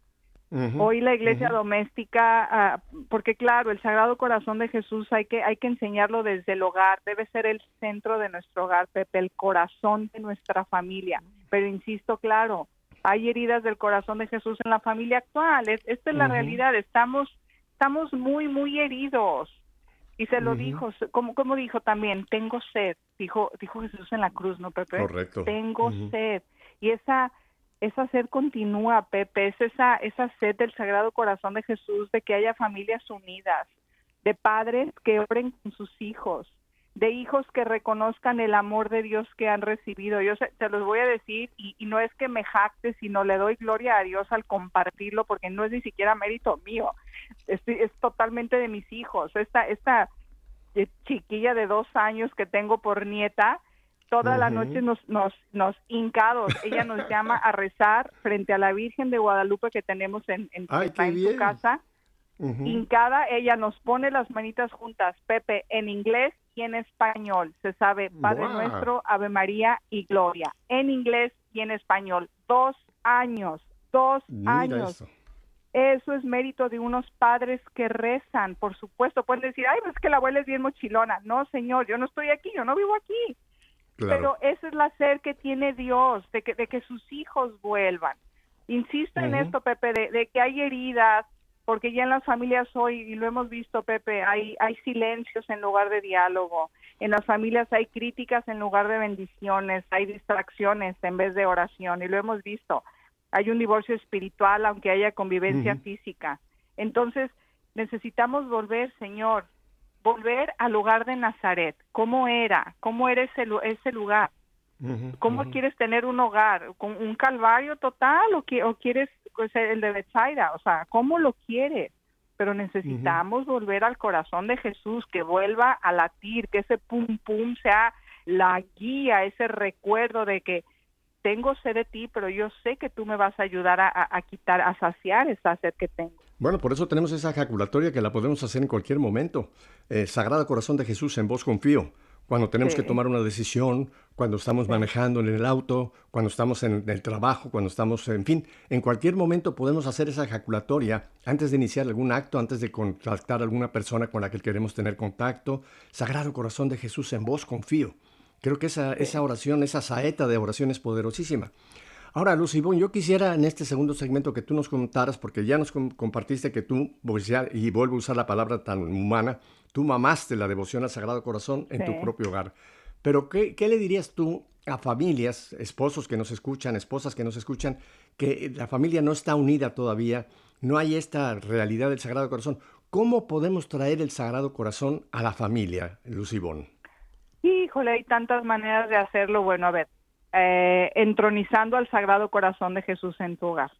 Speaker 6: Uh-huh. Hoy la iglesia uh-huh. doméstica, uh, porque claro, el Sagrado Corazón de Jesús hay que, hay que enseñarlo desde el hogar, debe ser el centro de nuestro hogar, Pepe, el corazón de nuestra familia. Pero insisto, claro, hay heridas del corazón de Jesús en la familia actual. Es, esta es la uh-huh. realidad. Estamos, estamos muy, muy heridos. Y se lo uh-huh. dijo, como, como dijo también, tengo sed. Dijo, dijo Jesús en la cruz, ¿no, Pepe?
Speaker 5: Correcto.
Speaker 6: Tengo
Speaker 5: uh-huh.
Speaker 6: sed. Y esa, esa sed continúa, Pepe. Es esa, esa sed del Sagrado Corazón de Jesús, de que haya familias unidas, de padres que oren con sus hijos, de hijos que reconozcan el amor de Dios que han recibido. Yo se, te los voy a decir, y, y no es que me jacte, sino le doy gloria a Dios al compartirlo, porque no es ni siquiera mérito mío, es, es totalmente de mis hijos. Esta, esta eh, chiquilla de dos años que tengo por nieta, toda uh-huh. la noche nos, nos, nos hincados, ella nos llama a rezar frente a la Virgen de Guadalupe que tenemos en, en,
Speaker 5: Ay,
Speaker 6: está en
Speaker 5: bien.
Speaker 6: su casa. Uh-huh. Hincada, ella nos pone las manitas juntas, Pepe, en inglés y en español. Se sabe Padre wow. Nuestro, Ave María y Gloria. En inglés y en español. Dos años, dos
Speaker 5: Mira
Speaker 6: años.
Speaker 5: Eso.
Speaker 6: Eso es mérito de unos padres que rezan, por supuesto. Pueden decir, ay, pues es que la abuela es bien mochilona. No, señor, yo no estoy aquí, yo no vivo aquí.
Speaker 5: Claro.
Speaker 6: Pero esa es la sed que tiene Dios, de que, de que sus hijos vuelvan. Insisto uh-huh. en esto, Pepe, de, de que hay heridas, porque ya en las familias hoy, y lo hemos visto, Pepe, hay, hay silencios en lugar de diálogo. En las familias hay críticas en lugar de bendiciones, hay distracciones en vez de oración, y lo hemos visto. Hay un divorcio espiritual, aunque haya convivencia uh-huh. física. Entonces, necesitamos volver, Señor, volver al lugar de Nazaret. ¿Cómo era? ¿Cómo era ese, ese lugar? Uh-huh, ¿Cómo uh-huh. quieres tener un hogar? ¿Con un calvario total o, que, o quieres pues, el de Bethsaida? O sea, ¿cómo lo quieres? Pero necesitamos uh-huh. volver al corazón de Jesús, que vuelva a latir, que ese pum pum sea la guía, ese recuerdo de que tengo sed de ti, pero yo sé que tú me vas a ayudar a, a, a quitar, a saciar esa sed que tengo.
Speaker 5: Bueno, por eso tenemos esa ejaculatoria que la podemos hacer en cualquier momento. Eh, Sagrado Corazón de Jesús, en vos confío. Cuando tenemos sí. que tomar una decisión, cuando estamos sí. manejando en el auto, cuando estamos en el trabajo, cuando estamos, en fin, en cualquier momento podemos hacer esa ejaculatoria antes de iniciar algún acto, antes de contactar a alguna persona con la que queremos tener contacto. Sagrado Corazón de Jesús, en vos confío. Creo que esa, sí. esa oración, esa saeta de oración es poderosísima. Ahora, Luz Ivonne, yo quisiera en este segundo segmento que tú nos contaras, porque ya nos com- compartiste que tú, pues ya, y vuelvo a usar la palabra tan humana, tú mamaste la devoción al Sagrado Corazón en sí. tu propio hogar. Pero, ¿qué, ¿qué le dirías tú a familias, esposos que nos escuchan, esposas que nos escuchan, que la familia no está unida todavía, no hay esta realidad del Sagrado Corazón? ¿Cómo podemos traer el Sagrado Corazón a la familia, Luz Ivonne?
Speaker 6: Híjole, hay tantas maneras de hacerlo. Bueno, a ver. Eh, entronizando al Sagrado Corazón de Jesús en tu hogar.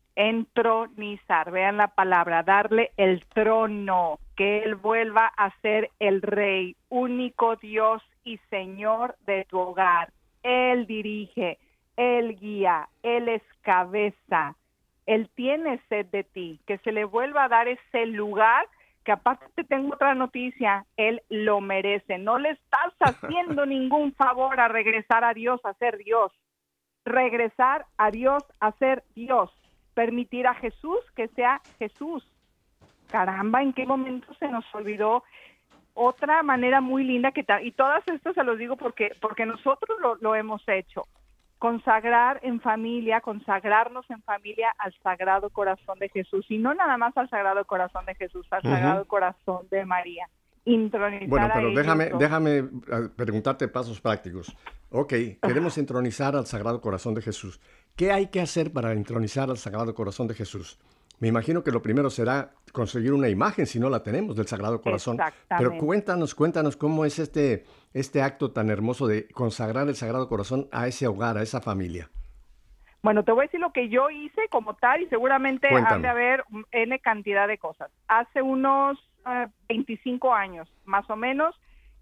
Speaker 6: Entronizar, vean la palabra, darle el trono, que Él vuelva a ser el Rey, único Dios y Señor de tu hogar. Él dirige, Él guía, Él es cabeza, Él tiene sed de ti, que se le vuelva a dar ese lugar. Que aparte te tengo otra noticia, Él lo merece. No le estás haciendo ningún favor a regresar a Dios a ser Dios. Regresar a Dios a ser Dios. Permitir a Jesús que sea Jesús. Caramba, ¿en qué momento se nos olvidó otra manera muy linda? que ta- Y todas estas se los digo porque, porque nosotros lo, lo hemos hecho. Consagrar en familia, consagrarnos en familia al Sagrado Corazón de Jesús, y no nada más al Sagrado Corazón de Jesús, al uh-huh. Sagrado Corazón de María. Intronizar
Speaker 5: bueno, pero
Speaker 6: a
Speaker 5: déjame,
Speaker 6: ellos.
Speaker 5: déjame preguntarte pasos prácticos. Ok, queremos entronizar al Sagrado Corazón de Jesús. ¿Qué hay que hacer para entronizar al Sagrado Corazón de Jesús? Me imagino que lo primero será conseguir una imagen, si no la tenemos, del Sagrado Corazón. Pero cuéntanos, cuéntanos cómo es este, este acto tan hermoso de consagrar el Sagrado Corazón a ese hogar, a esa familia.
Speaker 6: Bueno, te voy a decir lo que yo hice como tal, y seguramente
Speaker 5: Cuéntame.
Speaker 6: han de haber N cantidad de cosas. Hace unos uh, veinticinco años, más o menos,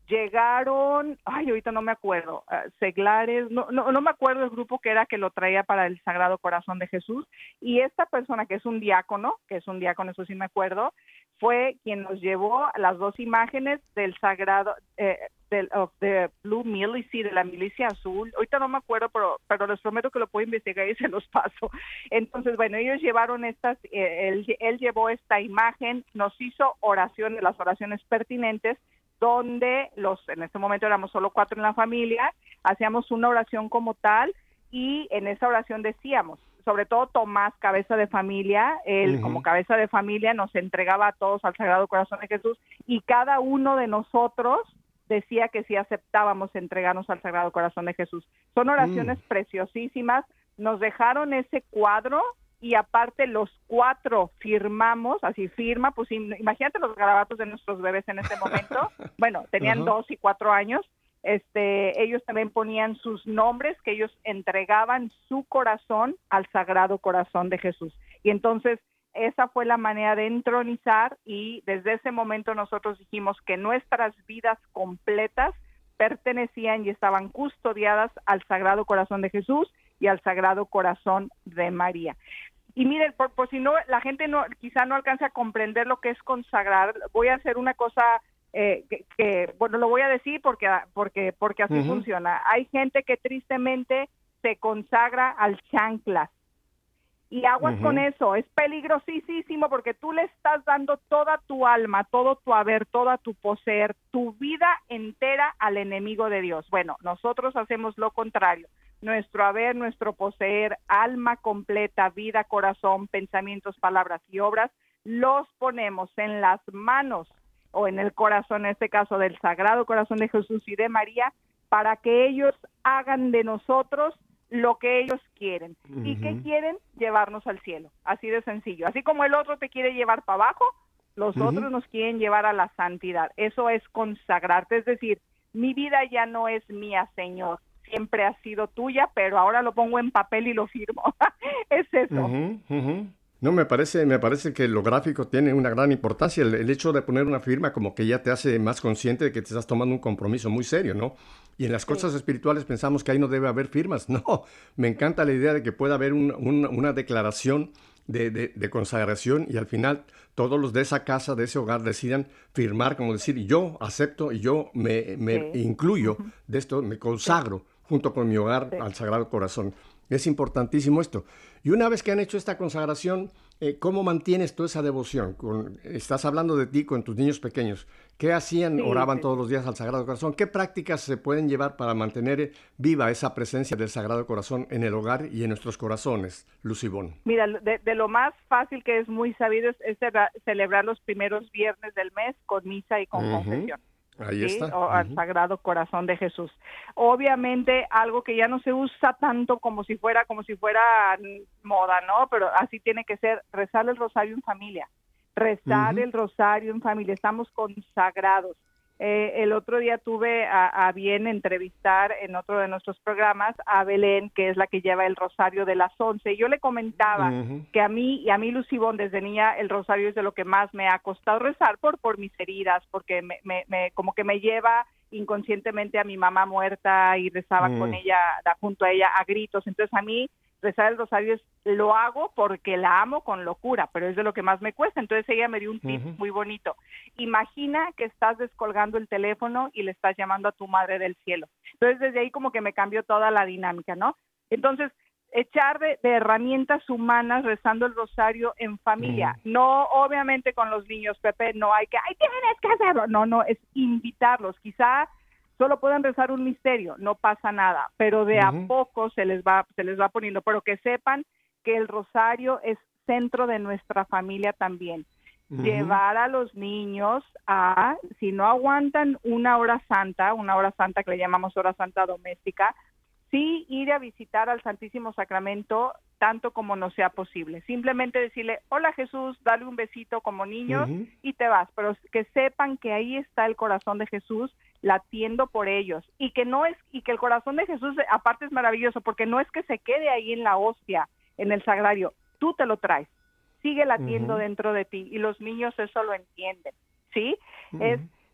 Speaker 6: llegaron, ay, ahorita no me acuerdo, uh, seglares, no, no, no me acuerdo el grupo que era que lo traía para el Sagrado Corazón de Jesús, y esta persona que es un diácono, que es un diácono, eso sí me acuerdo, fue quien nos llevó las dos imágenes del Sagrado, eh, del of the Blue Militia, de la milicia azul, ahorita no me acuerdo, pero, pero les prometo que lo puedo investigar y se los paso. Entonces, bueno, ellos llevaron estas, eh, él, él llevó esta imagen, nos hizo oraciones, las oraciones pertinentes, donde los, en este momento éramos solo cuatro en la familia, hacíamos una oración como tal, y en esa oración decíamos, sobre todo Tomás, cabeza de familia, él uh-huh. como cabeza de familia nos entregaba a todos al Sagrado Corazón de Jesús, y cada uno de nosotros decía que sí aceptábamos entregarnos al Sagrado Corazón de Jesús. Son oraciones mm. preciosísimas, nos dejaron ese cuadro, y aparte los cuatro firmamos, así firma, pues imagínate los garabatos de nuestros bebés en este momento, bueno, tenían uh-huh. dos y cuatro años, este, ellos también ponían sus nombres, que ellos entregaban su corazón al Sagrado Corazón de Jesús, y entonces esa fue la manera de entronizar, y desde ese momento nosotros dijimos que nuestras vidas completas pertenecían y estaban custodiadas al Sagrado Corazón de Jesús y al Sagrado Corazón de María. Y miren, por, por si no, la gente no, quizá no alcance a comprender lo que es consagrar, voy a hacer una cosa eh, que, que, bueno, lo voy a decir porque, porque, porque así uh-huh. funciona. Hay gente que tristemente se consagra al chanclas. Y aguas uh-huh. con eso, es peligrosísimo porque tú le estás dando toda tu alma, todo tu haber, toda tu poseer, tu vida entera al enemigo de Dios. Bueno, nosotros hacemos lo contrario. Nuestro haber, nuestro poseer, alma completa, vida, corazón, pensamientos, palabras y obras, los ponemos en las manos o en el corazón, en este caso del Sagrado Corazón de Jesús y de María, para que ellos hagan de nosotros lo que ellos quieren. Uh-huh. ¿Y qué quieren? Llevarnos al cielo. Así de sencillo. Así como el otro te quiere llevar para abajo, los uh-huh. otros nos quieren llevar a la santidad. Eso es consagrarte. Es decir, mi vida ya no es mía, Señor. Siempre ha sido tuya, pero ahora lo pongo en papel y lo firmo. Es eso.
Speaker 5: Uh-huh, uh-huh. No, me parece, me parece que lo gráfico tiene una gran importancia. El, el hecho de poner una firma como que ya te hace más consciente de que te estás tomando un compromiso muy serio, ¿no? Y en las sí. cosas espirituales pensamos que ahí no debe haber firmas. No, me encanta la idea de que pueda haber un, un, una declaración de, de, de consagración, y al final todos los de esa casa, de ese hogar, decidan firmar, como decir, yo acepto y yo me, me sí. incluyo de esto, me consagro sí. junto con mi hogar sí. al Sagrado Corazón. Es importantísimo esto. Y una vez que han hecho esta consagración, eh, ¿cómo mantienes tú esa devoción? Con, estás hablando de ti con tus niños pequeños. ¿Qué hacían? Sí, ¿Oraban sí. todos los días al Sagrado Corazón? ¿Qué prácticas se pueden llevar para mantener viva esa presencia del Sagrado Corazón en el hogar y en nuestros corazones, Lucibón?
Speaker 6: Mira, de, de lo más fácil, que es muy sabido, es, es celebrar los primeros viernes del mes con misa y con uh-huh. confesión.
Speaker 5: Ahí
Speaker 6: ¿sí?
Speaker 5: está.
Speaker 6: O al uh-huh. Sagrado Corazón de Jesús. Obviamente algo que ya no se usa tanto como si fuera como si fuera moda, ¿no? Pero así tiene que ser, rezar el rosario en familia. Rezar uh-huh. el rosario en familia. Estamos consagrados. Eh, el otro día tuve a, a bien entrevistar en otro de nuestros programas a Belén, que es la que lleva el rosario de las once. Y yo le comentaba uh-huh. que a mí, y a mí Lucibón, desde niña, el rosario es de lo que más me ha costado rezar por, por mis heridas, porque me, me, me, como que me lleva inconscientemente a mi mamá muerta y rezaba uh-huh. con ella, junto a ella, a gritos. Entonces a mí rezar el rosario es, lo hago porque la amo con locura, pero es de lo que más me cuesta. Entonces ella me dio un tip uh-huh. muy bonito. Imagina que estás descolgando el teléfono y le estás llamando a tu madre del cielo. Entonces desde ahí como que me cambió toda la dinámica, ¿no? Entonces echar de, de herramientas humanas rezando el rosario en familia. Uh-huh. No, obviamente con los niños, Pepe, no hay que, ¡ay, tienes que hacerlo! No, no, es invitarlos. Quizá solo pueden rezar un misterio, no pasa nada, pero de uh-huh. a poco se les va se les va poniendo, pero que sepan que el rosario es centro de nuestra familia también. Uh-huh. Llevar a los niños a, si no aguantan una hora santa, una hora santa que le llamamos hora santa doméstica, sí ir a visitar al Santísimo Sacramento tanto como nos sea posible. Simplemente decirle, hola Jesús, dale un besito como niños uh-huh. y te vas, pero que sepan que ahí está el corazón de Jesús latiendo por ellos, y que no es, y que el corazón de Jesús aparte es maravilloso, porque no es que se quede ahí en la hostia, en el sagrario, tú te lo traes, sigue latiendo uh-huh. dentro de ti, y los niños eso lo entienden, ¿sí? Uh-huh. Es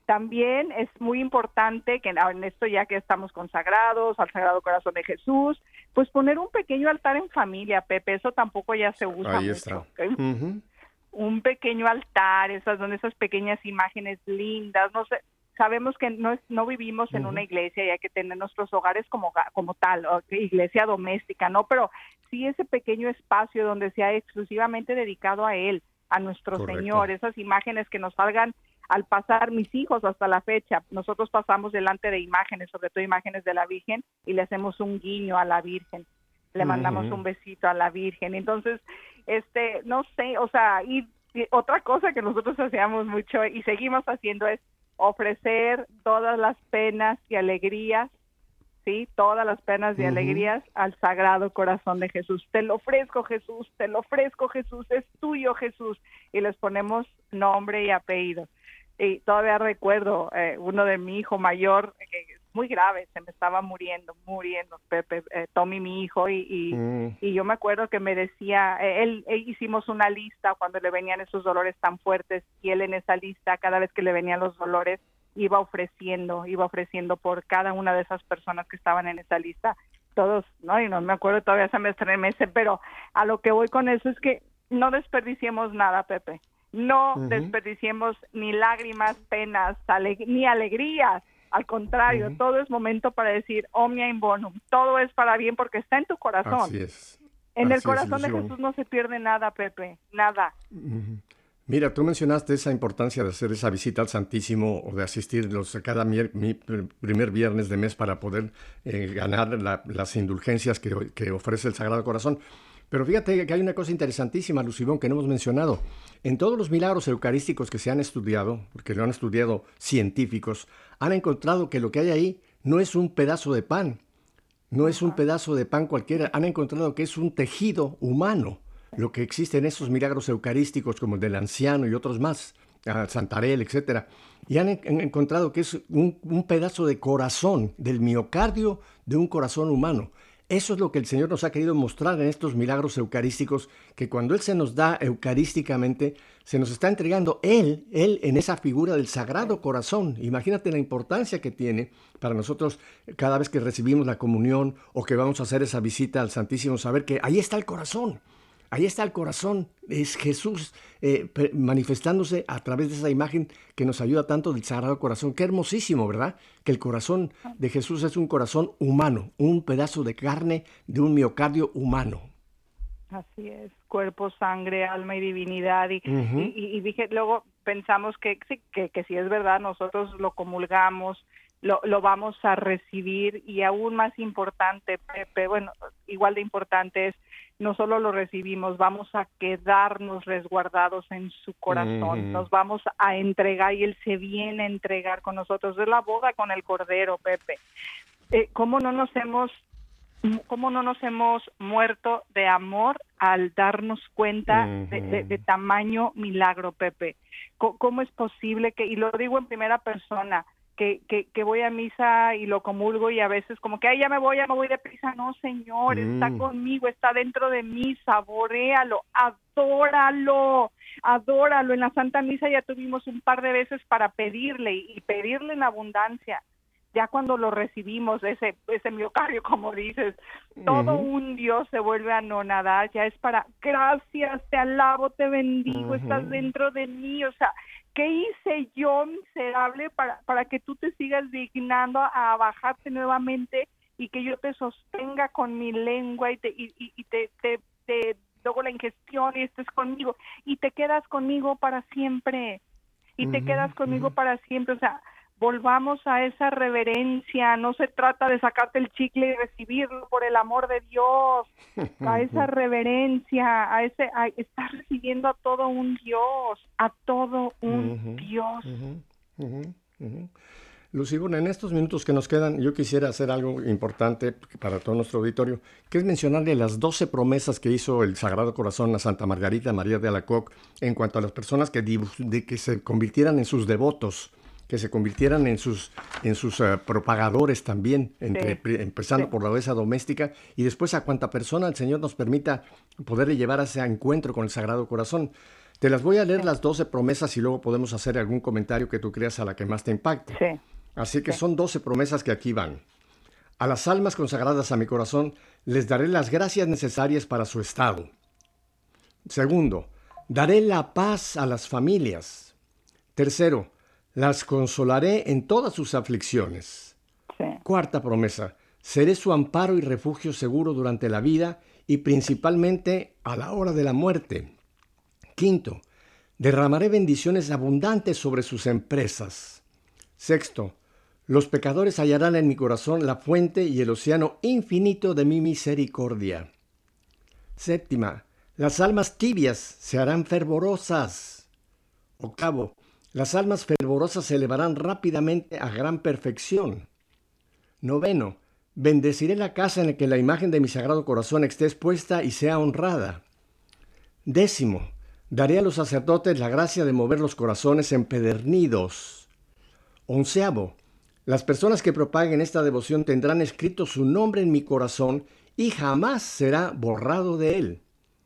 Speaker 6: También es muy importante que en esto, ya que estamos consagrados al Sagrado Corazón de Jesús, pues poner un pequeño altar en familia, Pepe. Eso tampoco ya se usa
Speaker 5: Ahí
Speaker 6: mucho.
Speaker 5: está.
Speaker 6: ¿Okay?
Speaker 5: Uh-huh.
Speaker 6: Un pequeño altar, esas son esas pequeñas imágenes lindas. No sé, sabemos que no, no vivimos en uh-huh. una iglesia y hay que tener nuestros hogares como, como tal, o iglesia doméstica, ¿no? Pero sí ese pequeño espacio donde sea exclusivamente dedicado a Él, a nuestro Correcto. Señor, esas imágenes que nos salgan al pasar mis hijos hasta la fecha. Nosotros pasamos delante de imágenes, sobre todo imágenes de la Virgen, y le hacemos un guiño a la Virgen. Le mandamos uh-huh. un besito a la Virgen. Entonces, este, no sé, o sea, y, y otra cosa que nosotros hacíamos mucho y seguimos haciendo es ofrecer todas las penas y alegrías, ¿sí? Todas las penas y uh-huh. alegrías al Sagrado Corazón de Jesús. Te lo ofrezco, Jesús, te lo ofrezco, Jesús, es tuyo, Jesús. Y les ponemos nombre y apellido. Y todavía recuerdo eh, uno de mi hijo mayor, que es muy grave, se me estaba muriendo, muriendo, Pepe, eh, Tommy, mi hijo, y, y, mm. y yo me acuerdo que me decía, eh, él, él hicimos una lista cuando le venían esos dolores tan fuertes, y él en esa lista, cada vez que le venían los dolores, iba ofreciendo, iba ofreciendo por cada una de esas personas que estaban en esa lista, todos, ¿no? Y no me acuerdo, todavía se me estremece, pero a lo que voy con eso es que no desperdiciemos nada, Pepe. No uh-huh. desperdiciemos ni lágrimas, penas, aleg- ni alegrías. Al contrario, uh-huh. todo es momento para decir omnia in bonum. Todo es para bien porque está en tu corazón.
Speaker 5: Así es.
Speaker 6: En
Speaker 5: Así
Speaker 6: el corazón
Speaker 5: es,
Speaker 6: de Jesús no se pierde nada, Pepe. Nada.
Speaker 5: Uh-huh. Mira, tú mencionaste esa importancia de hacer esa visita al Santísimo o de asistir los, cada mier, mi, primer viernes de mes para poder eh, ganar la, las indulgencias que, que ofrece el Sagrado Corazón. Pero fíjate que hay una cosa interesantísima, Lucibón, que no hemos mencionado. En todos los milagros eucarísticos que se han estudiado, porque lo han estudiado científicos, han encontrado que lo que hay ahí no es un pedazo de pan, no es un pedazo de pan cualquiera, han encontrado que es un tejido humano, lo que existe en esos milagros eucarísticos como el del anciano y otros más, Santarel, etcétera. Y han, han encontrado que es un, un pedazo de corazón, del miocardio de un corazón humano. Eso es lo que el Señor nos ha querido mostrar en estos milagros eucarísticos, que cuando Él se nos da eucarísticamente, se nos está entregando Él, Él en esa figura del Sagrado Corazón. Imagínate la importancia que tiene para nosotros cada vez que recibimos la comunión o que vamos a hacer esa visita al Santísimo, saber que ahí está el corazón. Ahí está el corazón, es Jesús eh, manifestándose a través de esa imagen que nos ayuda tanto del Sagrado Corazón. Qué hermosísimo, ¿verdad? Que el corazón de Jesús es un corazón humano, un pedazo de carne de un miocardio humano.
Speaker 6: Así es, cuerpo, sangre, alma y divinidad. Y, uh-huh. y, y, y dije, luego pensamos que, que, que si es verdad, nosotros lo comulgamos, Lo, lo vamos a recibir, y aún más importante, Pepe, bueno, igual de importante es, no solo lo recibimos, vamos a quedarnos resguardados en su corazón, mm. nos vamos a entregar y Él se viene a entregar con nosotros. Es la boda con el Cordero, Pepe. Eh, ¿Cómo no nos hemos, cómo no nos hemos muerto de amor al darnos cuenta mm-hmm. de, de, de tamaño milagro, Pepe? ¿Cómo, cómo es posible que, y lo digo en primera persona, Que, que, que voy a misa y lo comulgo y a veces como que, ay, ya me voy, ya me voy deprisa? No, Señor, mm. está conmigo, está dentro de mí, saboréalo, adóralo, adóralo. En la Santa Misa ya tuvimos un par de veces para pedirle y, y pedirle en abundancia. Ya cuando lo recibimos, ese, ese miocardio, como dices, todo uh-huh. un Dios se vuelve a anonadar, ya es para, gracias, te alabo, te bendigo, uh-huh. estás dentro de mí, o sea, ¿qué hice yo, miserable, para, para que tú te sigas dignando a, a bajarte nuevamente y que yo te sostenga con mi lengua y te, y, y, y te, te, te luego la ingestión y estés conmigo y te quedas conmigo para siempre y uh-huh. te quedas conmigo uh-huh. para siempre? O sea, volvamos a esa reverencia, no se trata de sacarte el chicle y recibirlo, por el amor de Dios, a esa reverencia, a ese, a estar recibiendo a todo un Dios, a todo un uh-huh, Dios.
Speaker 5: Uh-huh, uh-huh, uh-huh. Lucibón, en estos minutos que nos quedan, yo quisiera hacer algo importante para todo nuestro auditorio, que es mencionarle las doce promesas que hizo el Sagrado Corazón a Santa Margarita María de Alacoque en cuanto a las personas que, de, que se convirtieran en sus devotos, que se convirtieran en sus en sus uh, propagadores también, entre, sí, empezando sí. por la belleza doméstica y después a cuanta persona el Señor nos permita poder llevar a ese encuentro con el Sagrado Corazón. Te las voy a leer las doce promesas y luego podemos hacer algún comentario que tú creas a la que más te impacte.
Speaker 6: Sí.
Speaker 5: Así que
Speaker 6: Sí.
Speaker 5: son doce promesas que aquí van. A las almas consagradas a mi corazón les daré las gracias necesarias para su estado. Segundo, daré la paz a las familias. Tercero, las consolaré en todas sus aflicciones.
Speaker 6: Sí.
Speaker 5: Cuarta promesa, seré su amparo y refugio seguro durante la vida y principalmente a la hora de la muerte. Quinto, derramaré bendiciones abundantes sobre sus empresas. Sexto, los pecadores hallarán en mi corazón la fuente y el océano infinito de mi misericordia. Séptima, las almas tibias se harán fervorosas. Octavo, las almas fervorosas se elevarán rápidamente a gran perfección. Noveno, bendeciré la casa en la que la imagen de mi sagrado corazón esté expuesta y sea honrada. Décimo, daré a los sacerdotes la gracia de mover los corazones empedernidos. Onceavo, las personas que propaguen esta devoción tendrán escrito su nombre en mi corazón y jamás será borrado de él.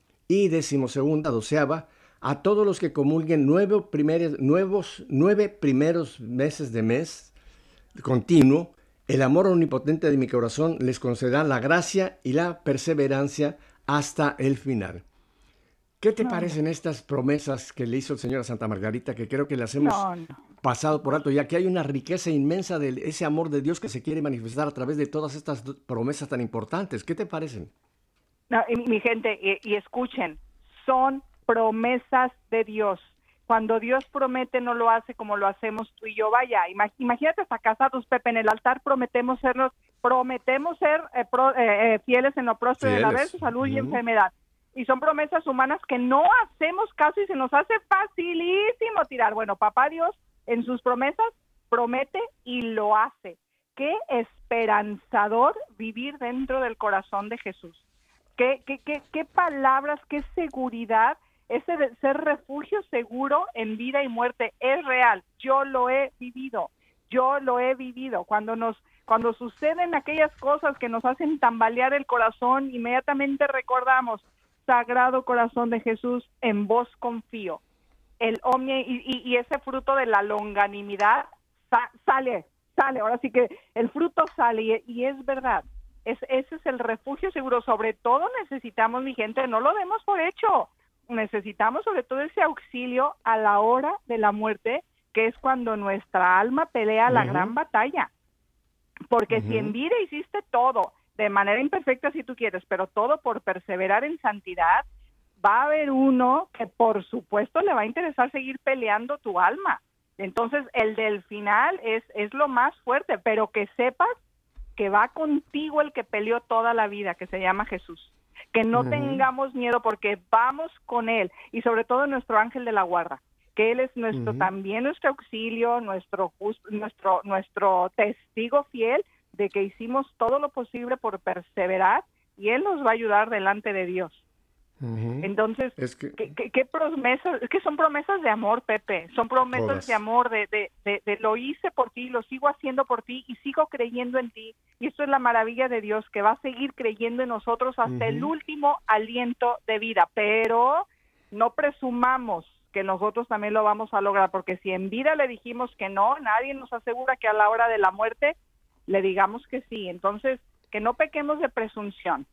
Speaker 5: Y decimosegunda, doceava, a todos los que comulguen nueve primeros, nuevos, nueve primeros meses de mes continuo, el amor omnipotente de mi corazón les concederá la gracia y la perseverancia hasta el final. ¿Qué te
Speaker 6: No.
Speaker 5: parecen estas promesas que le hizo el Señor a Santa Margarita, que creo que las hemos
Speaker 6: No, no.
Speaker 5: pasado por alto, ya que hay una riqueza inmensa de ese amor de Dios que se quiere manifestar a través de todas estas do- promesas tan importantes? ¿Qué te parecen?
Speaker 6: No, y mi gente, y, y escuchen, son promesas de Dios. Cuando Dios promete, no lo hace como lo hacemos tú y yo. Vaya, imag- imagínate hasta casados, Pepe, en el altar prometemos sernos, prometemos ser eh, pro- eh, eh, fieles en lo próspero de la
Speaker 5: Fieles.
Speaker 6: vez, su salud y
Speaker 5: Ujú.
Speaker 6: enfermedad. Y son promesas humanas que no hacemos caso y se nos hace facilísimo tirar. Bueno, papá Dios en sus promesas promete y lo hace. Qué esperanzador vivir dentro del corazón de Jesús. Qué, qué, qué, qué palabras, qué seguridad. Ese de ser refugio seguro en vida y muerte es real. Yo lo he vivido. Yo lo he vivido. Cuando nos, cuando suceden aquellas cosas que nos hacen tambalear el corazón, inmediatamente recordamos: Sagrado Corazón de Jesús, en vos confío. El omnia y, y, y ese fruto de la longanimidad sa- sale, sale. Ahora sí que el fruto sale y, y es verdad. Es, ese es el refugio seguro. Sobre todo necesitamos, mi gente, no lo demos por hecho. Necesitamos sobre todo ese auxilio a la hora de la muerte, que es cuando nuestra alma pelea la
Speaker 5: Ujú.
Speaker 6: gran batalla. Porque si
Speaker 5: Ujú.
Speaker 6: en vida hiciste todo, de manera imperfecta si tú quieres, pero todo por perseverar en santidad, va a haber uno que por supuesto le va a interesar seguir peleando tu alma. Entonces el del final es, es lo más fuerte, pero que sepas que va contigo el que peleó toda la vida, que se llama Jesús. Que no
Speaker 5: Ujú.
Speaker 6: tengamos miedo porque vamos con Él y sobre todo nuestro ángel de la guarda, que Él es nuestro
Speaker 5: Ujú.
Speaker 6: también nuestro auxilio, nuestro, jus- nuestro, nuestro testigo fiel de que hicimos todo lo posible por perseverar y Él nos va a ayudar delante de Dios.
Speaker 5: Ujú.
Speaker 6: Entonces,
Speaker 5: Es que-
Speaker 6: ¿qué, qué, qué promesas? Es que son promesas de amor, Pepe, son promesas
Speaker 5: Todas.
Speaker 6: de amor, de, de, de, de lo hice por ti, lo sigo haciendo por ti y sigo creyendo en ti. Y esto es la maravilla de Dios, que va a seguir creyendo en nosotros hasta el
Speaker 5: Ujú.
Speaker 6: último aliento de vida. Pero no presumamos que nosotros también lo vamos a lograr, porque si en vida le dijimos que no, nadie nos asegura que a la hora de la muerte le digamos que sí. Entonces, que no pequemos de presunción.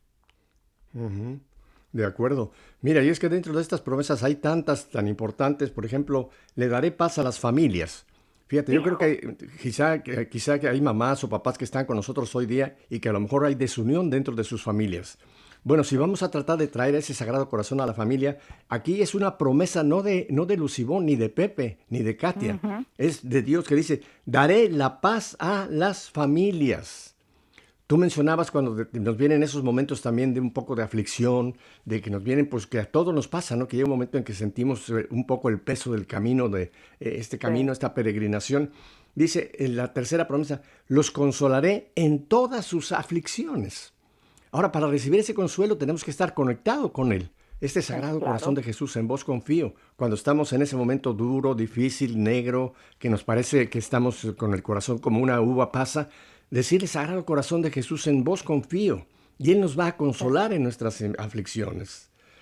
Speaker 5: Ujú. De acuerdo. Mira, y es que dentro de estas promesas hay tantas tan importantes. Por ejemplo, le daré paz a las familias. Fíjate, yo creo que hay- quizá, que- quizá que hay mamás o papás que están con nosotros hoy día y que a lo mejor hay desunión dentro de sus familias. Bueno, si vamos a tratar de traer ese Sagrado Corazón a la familia, aquí es una promesa no de, no de Lucibón, ni de Pepe, ni de Katia.
Speaker 6: Ujú.
Speaker 5: Es de Dios que dice, daré la paz a las familias. Tú mencionabas cuando de- nos vienen esos momentos también de un poco de aflicción, de que nos vienen, pues que a todos nos pasa, ¿no? Que llega un momento en que sentimos eh, un poco el peso del camino, de eh, este camino, esta peregrinación. Dice en la tercera promesa, los consolaré en todas sus aflicciones. Ahora, para recibir ese consuelo tenemos que estar conectados con Él. Este Sagrado
Speaker 6: claro.
Speaker 5: Corazón de Jesús, en vos confío. Cuando estamos en ese momento duro, difícil, negro, que nos parece que estamos con el corazón como una uva pasa, decirle, Sagrado Corazón de Jesús, en vos confío. Y Él nos va a consolar en nuestras eh, aflicciones.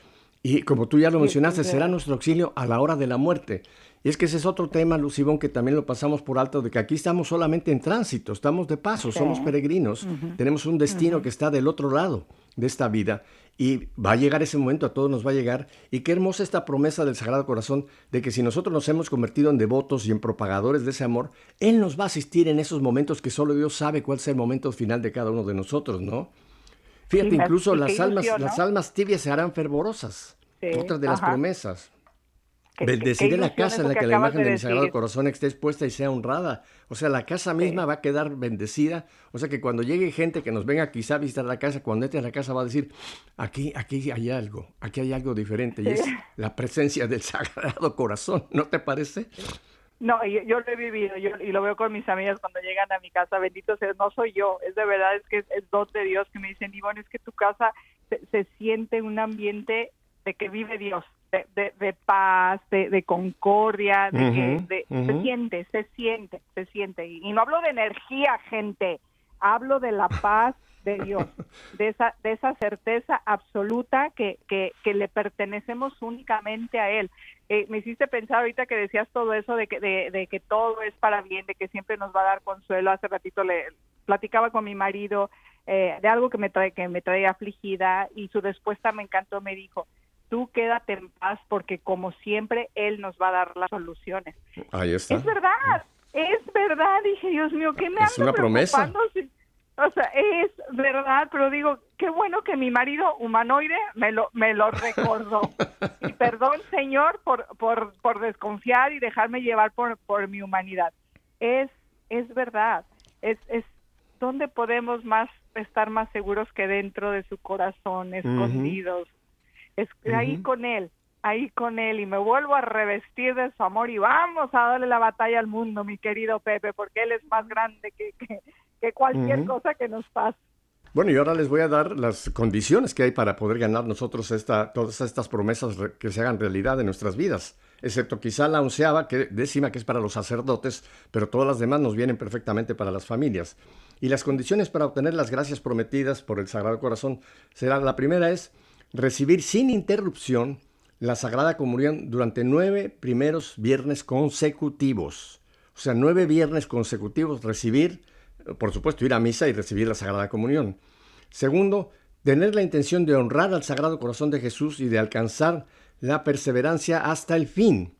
Speaker 5: Y como tú ya lo
Speaker 6: Sí,
Speaker 5: mencionaste,
Speaker 6: es
Speaker 5: será
Speaker 6: verdad.
Speaker 5: nuestro auxilio a la hora de la muerte. Y es que ese es otro tema, Lucibón, que también lo pasamos por alto, de que aquí estamos solamente en tránsito, estamos de paso,
Speaker 6: Sí.
Speaker 5: somos peregrinos,
Speaker 6: Ujú.
Speaker 5: tenemos un destino
Speaker 6: Ujú.
Speaker 5: que está del otro lado de esta vida. Y va a llegar ese momento, a todos nos va a llegar. Y qué hermosa esta promesa del Sagrado Corazón de que si nosotros nos hemos convertido en devotos y en propagadores de ese amor, Él nos va a asistir en esos momentos que solo Dios sabe cuál es el momento final de cada uno de nosotros, ¿no? Fíjate,
Speaker 6: Sí, me-
Speaker 5: incluso
Speaker 6: y
Speaker 5: las
Speaker 6: qué
Speaker 5: almas,
Speaker 6: ilusión, ¿no?
Speaker 5: las almas tibias se harán fervorosas.
Speaker 6: Sí,
Speaker 5: Otra de las
Speaker 6: ajá.
Speaker 5: promesas.
Speaker 6: Qué-
Speaker 5: Bendeciré
Speaker 6: qué
Speaker 5: la
Speaker 6: ilusión
Speaker 5: casa en
Speaker 6: eso
Speaker 5: la
Speaker 6: que
Speaker 5: que la
Speaker 6: acabas
Speaker 5: imagen
Speaker 6: de
Speaker 5: de mi Sagrado
Speaker 6: decir.
Speaker 5: Corazón esté expuesta y sea honrada. O sea, la casa misma va a quedar bendecida. O sea, que cuando llegue gente que nos venga quizá a visitar la casa, cuando entre a la casa va a decir, aquí, aquí hay algo, aquí hay algo diferente. Y es
Speaker 6: Sí.
Speaker 5: la presencia del Sagrado Corazón, ¿no te parece?
Speaker 6: No, yo, yo lo he vivido yo, y lo veo con mis amigas cuando llegan a mi casa. Bendito sea, no soy yo, es de verdad, es que es, es don de Dios que me dicen, Ivonne, es que tu casa se, se siente un ambiente de que vive Dios, de, de, de paz, de, de concordia, de que
Speaker 5: Ujú,
Speaker 6: de-
Speaker 5: ujú.
Speaker 6: se siente, se siente, se siente. Y, y no hablo de energía, gente, hablo de la paz de Dios, de esa, de esa certeza absoluta que, que, que le pertenecemos únicamente a Él. Eh, me hiciste pensar ahorita que decías todo eso de que, de, de que todo es para bien, de que siempre nos va a dar consuelo. Hace ratito le platicaba con mi marido eh, de algo que me trae, que me trae afligida, y su respuesta me encantó. Me dijo, tú quédate en paz porque como siempre Él nos va a dar las soluciones.
Speaker 5: Ahí está.
Speaker 6: Es verdad, es verdad. Dije, Dios mío, ¿qué me
Speaker 5: Es
Speaker 6: ando
Speaker 5: una promesa.
Speaker 6: preocupando? Si- O sea, es verdad, pero digo, qué bueno que mi marido humanoide me lo me lo recordó. Y perdón, Señor, por por por desconfiar y dejarme llevar por por mi humanidad. Es es verdad. Es es donde podemos más estar más seguros que dentro de su corazón, escondidos. Es ahí
Speaker 5: Ujú.
Speaker 6: con él, ahí con él, y me vuelvo a revestir de su amor y vamos a darle la batalla al mundo, mi querido Pepe, porque él es más grande que, que, que cualquier
Speaker 5: Ujú.
Speaker 6: cosa que nos pase.
Speaker 5: Bueno, y ahora les voy a dar las condiciones que hay para poder ganar nosotros esta, todas estas promesas re- que se hagan realidad en nuestras vidas, excepto quizá la onceava, que, décima, que es para los sacerdotes, pero todas las demás nos vienen perfectamente para las familias. Y las condiciones para obtener las gracias prometidas por el Sagrado Corazón serán, la primera es recibir sin interrupción la Sagrada Comunión durante nueve primeros viernes consecutivos. O sea, nueve viernes consecutivos recibir, por supuesto, ir a misa y recibir la Sagrada Comunión. Segundo, tener la intención de honrar al Sagrado Corazón de Jesús y de alcanzar la perseverancia hasta el fin.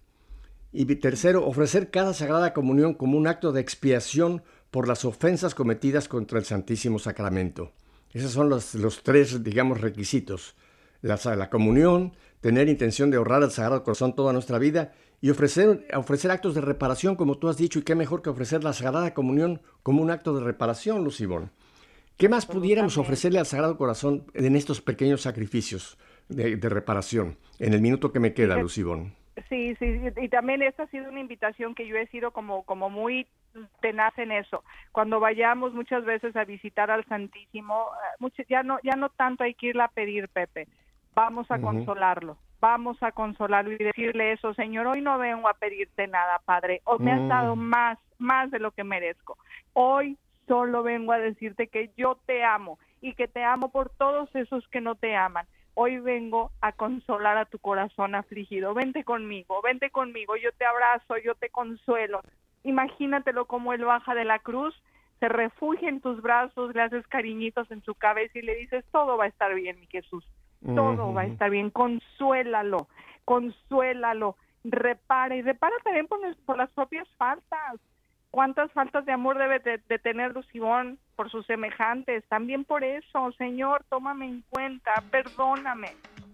Speaker 5: Y tercero, ofrecer cada Sagrada Comunión como un acto de expiación por las ofensas cometidas contra el Santísimo Sacramento. Esos son los, los tres, digamos, requisitos. La, la comunión, tener intención de honrar al Sagrado Corazón toda nuestra vida y ofrecer, ofrecer actos de reparación, como tú has dicho, y qué mejor que ofrecer la Sagrada Comunión como un acto de reparación, Lucibón. ¿Qué más pudiéramos ofrecerle al Sagrado Corazón en estos pequeños sacrificios de, de reparación? En el minuto que me queda, Lucibón.
Speaker 6: Sí, sí, y también esta ha sido una invitación que yo he sido como, como muy tenaz en eso. Cuando vayamos muchas veces a visitar al Santísimo, mucho, ya no ya no tanto hay que irla a pedir, Pepe, vamos a
Speaker 11: Ujú.
Speaker 6: consolarlo, vamos a consolarlo y decirle eso, Señor, hoy no vengo a pedirte nada, Padre, o me has
Speaker 11: Mm.
Speaker 6: dado más, más de lo que merezco. Hoy solo vengo a decirte que yo te amo y que te amo por todos esos que no te aman. Hoy vengo a consolar a tu corazón afligido. Vente conmigo, vente conmigo, yo te abrazo, yo te consuelo. Imagínatelo como él baja de la cruz, se refugia en tus brazos, le haces cariñitos en su cabeza y le dices, todo va a estar bien, mi Jesús, todo
Speaker 11: Ujú.
Speaker 6: va a estar bien, consuélalo, consuélalo, repara y repara también por, por las propias faltas. ¿Cuántas faltas de amor debe de, de tener Lucibón por sus semejantes? También por eso, Señor, tómame en cuenta, perdóname.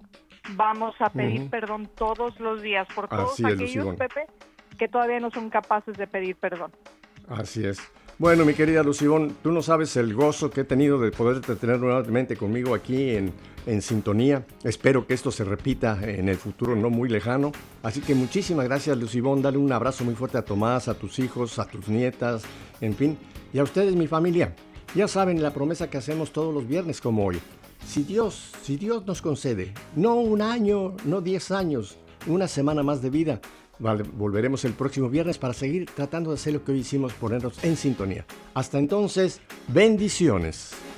Speaker 6: Vamos a pedir
Speaker 5: Ujú.
Speaker 6: perdón todos los días por todos
Speaker 5: Así es,
Speaker 6: aquellos,
Speaker 5: Lucibón.
Speaker 6: Pepe, que todavía no son capaces de pedir perdón.
Speaker 5: Así es. Bueno, mi querida Lucibón, tú no sabes el gozo que he tenido de poderte tener nuevamente conmigo aquí en, en sintonía. Espero que esto se repita en el futuro no muy lejano. Así que muchísimas gracias, Lucibón. Dale un abrazo muy fuerte a Tomás, a tus hijos, a tus nietas, en fin. Y a ustedes, mi familia. Ya saben la promesa que hacemos todos los viernes como hoy. Si Dios, si Dios nos concede, no un año, no diez años, una semana más de vida, vale, volveremos el próximo viernes para seguir tratando de hacer lo que hoy hicimos, ponernos en sintonía. Hasta entonces, bendiciones.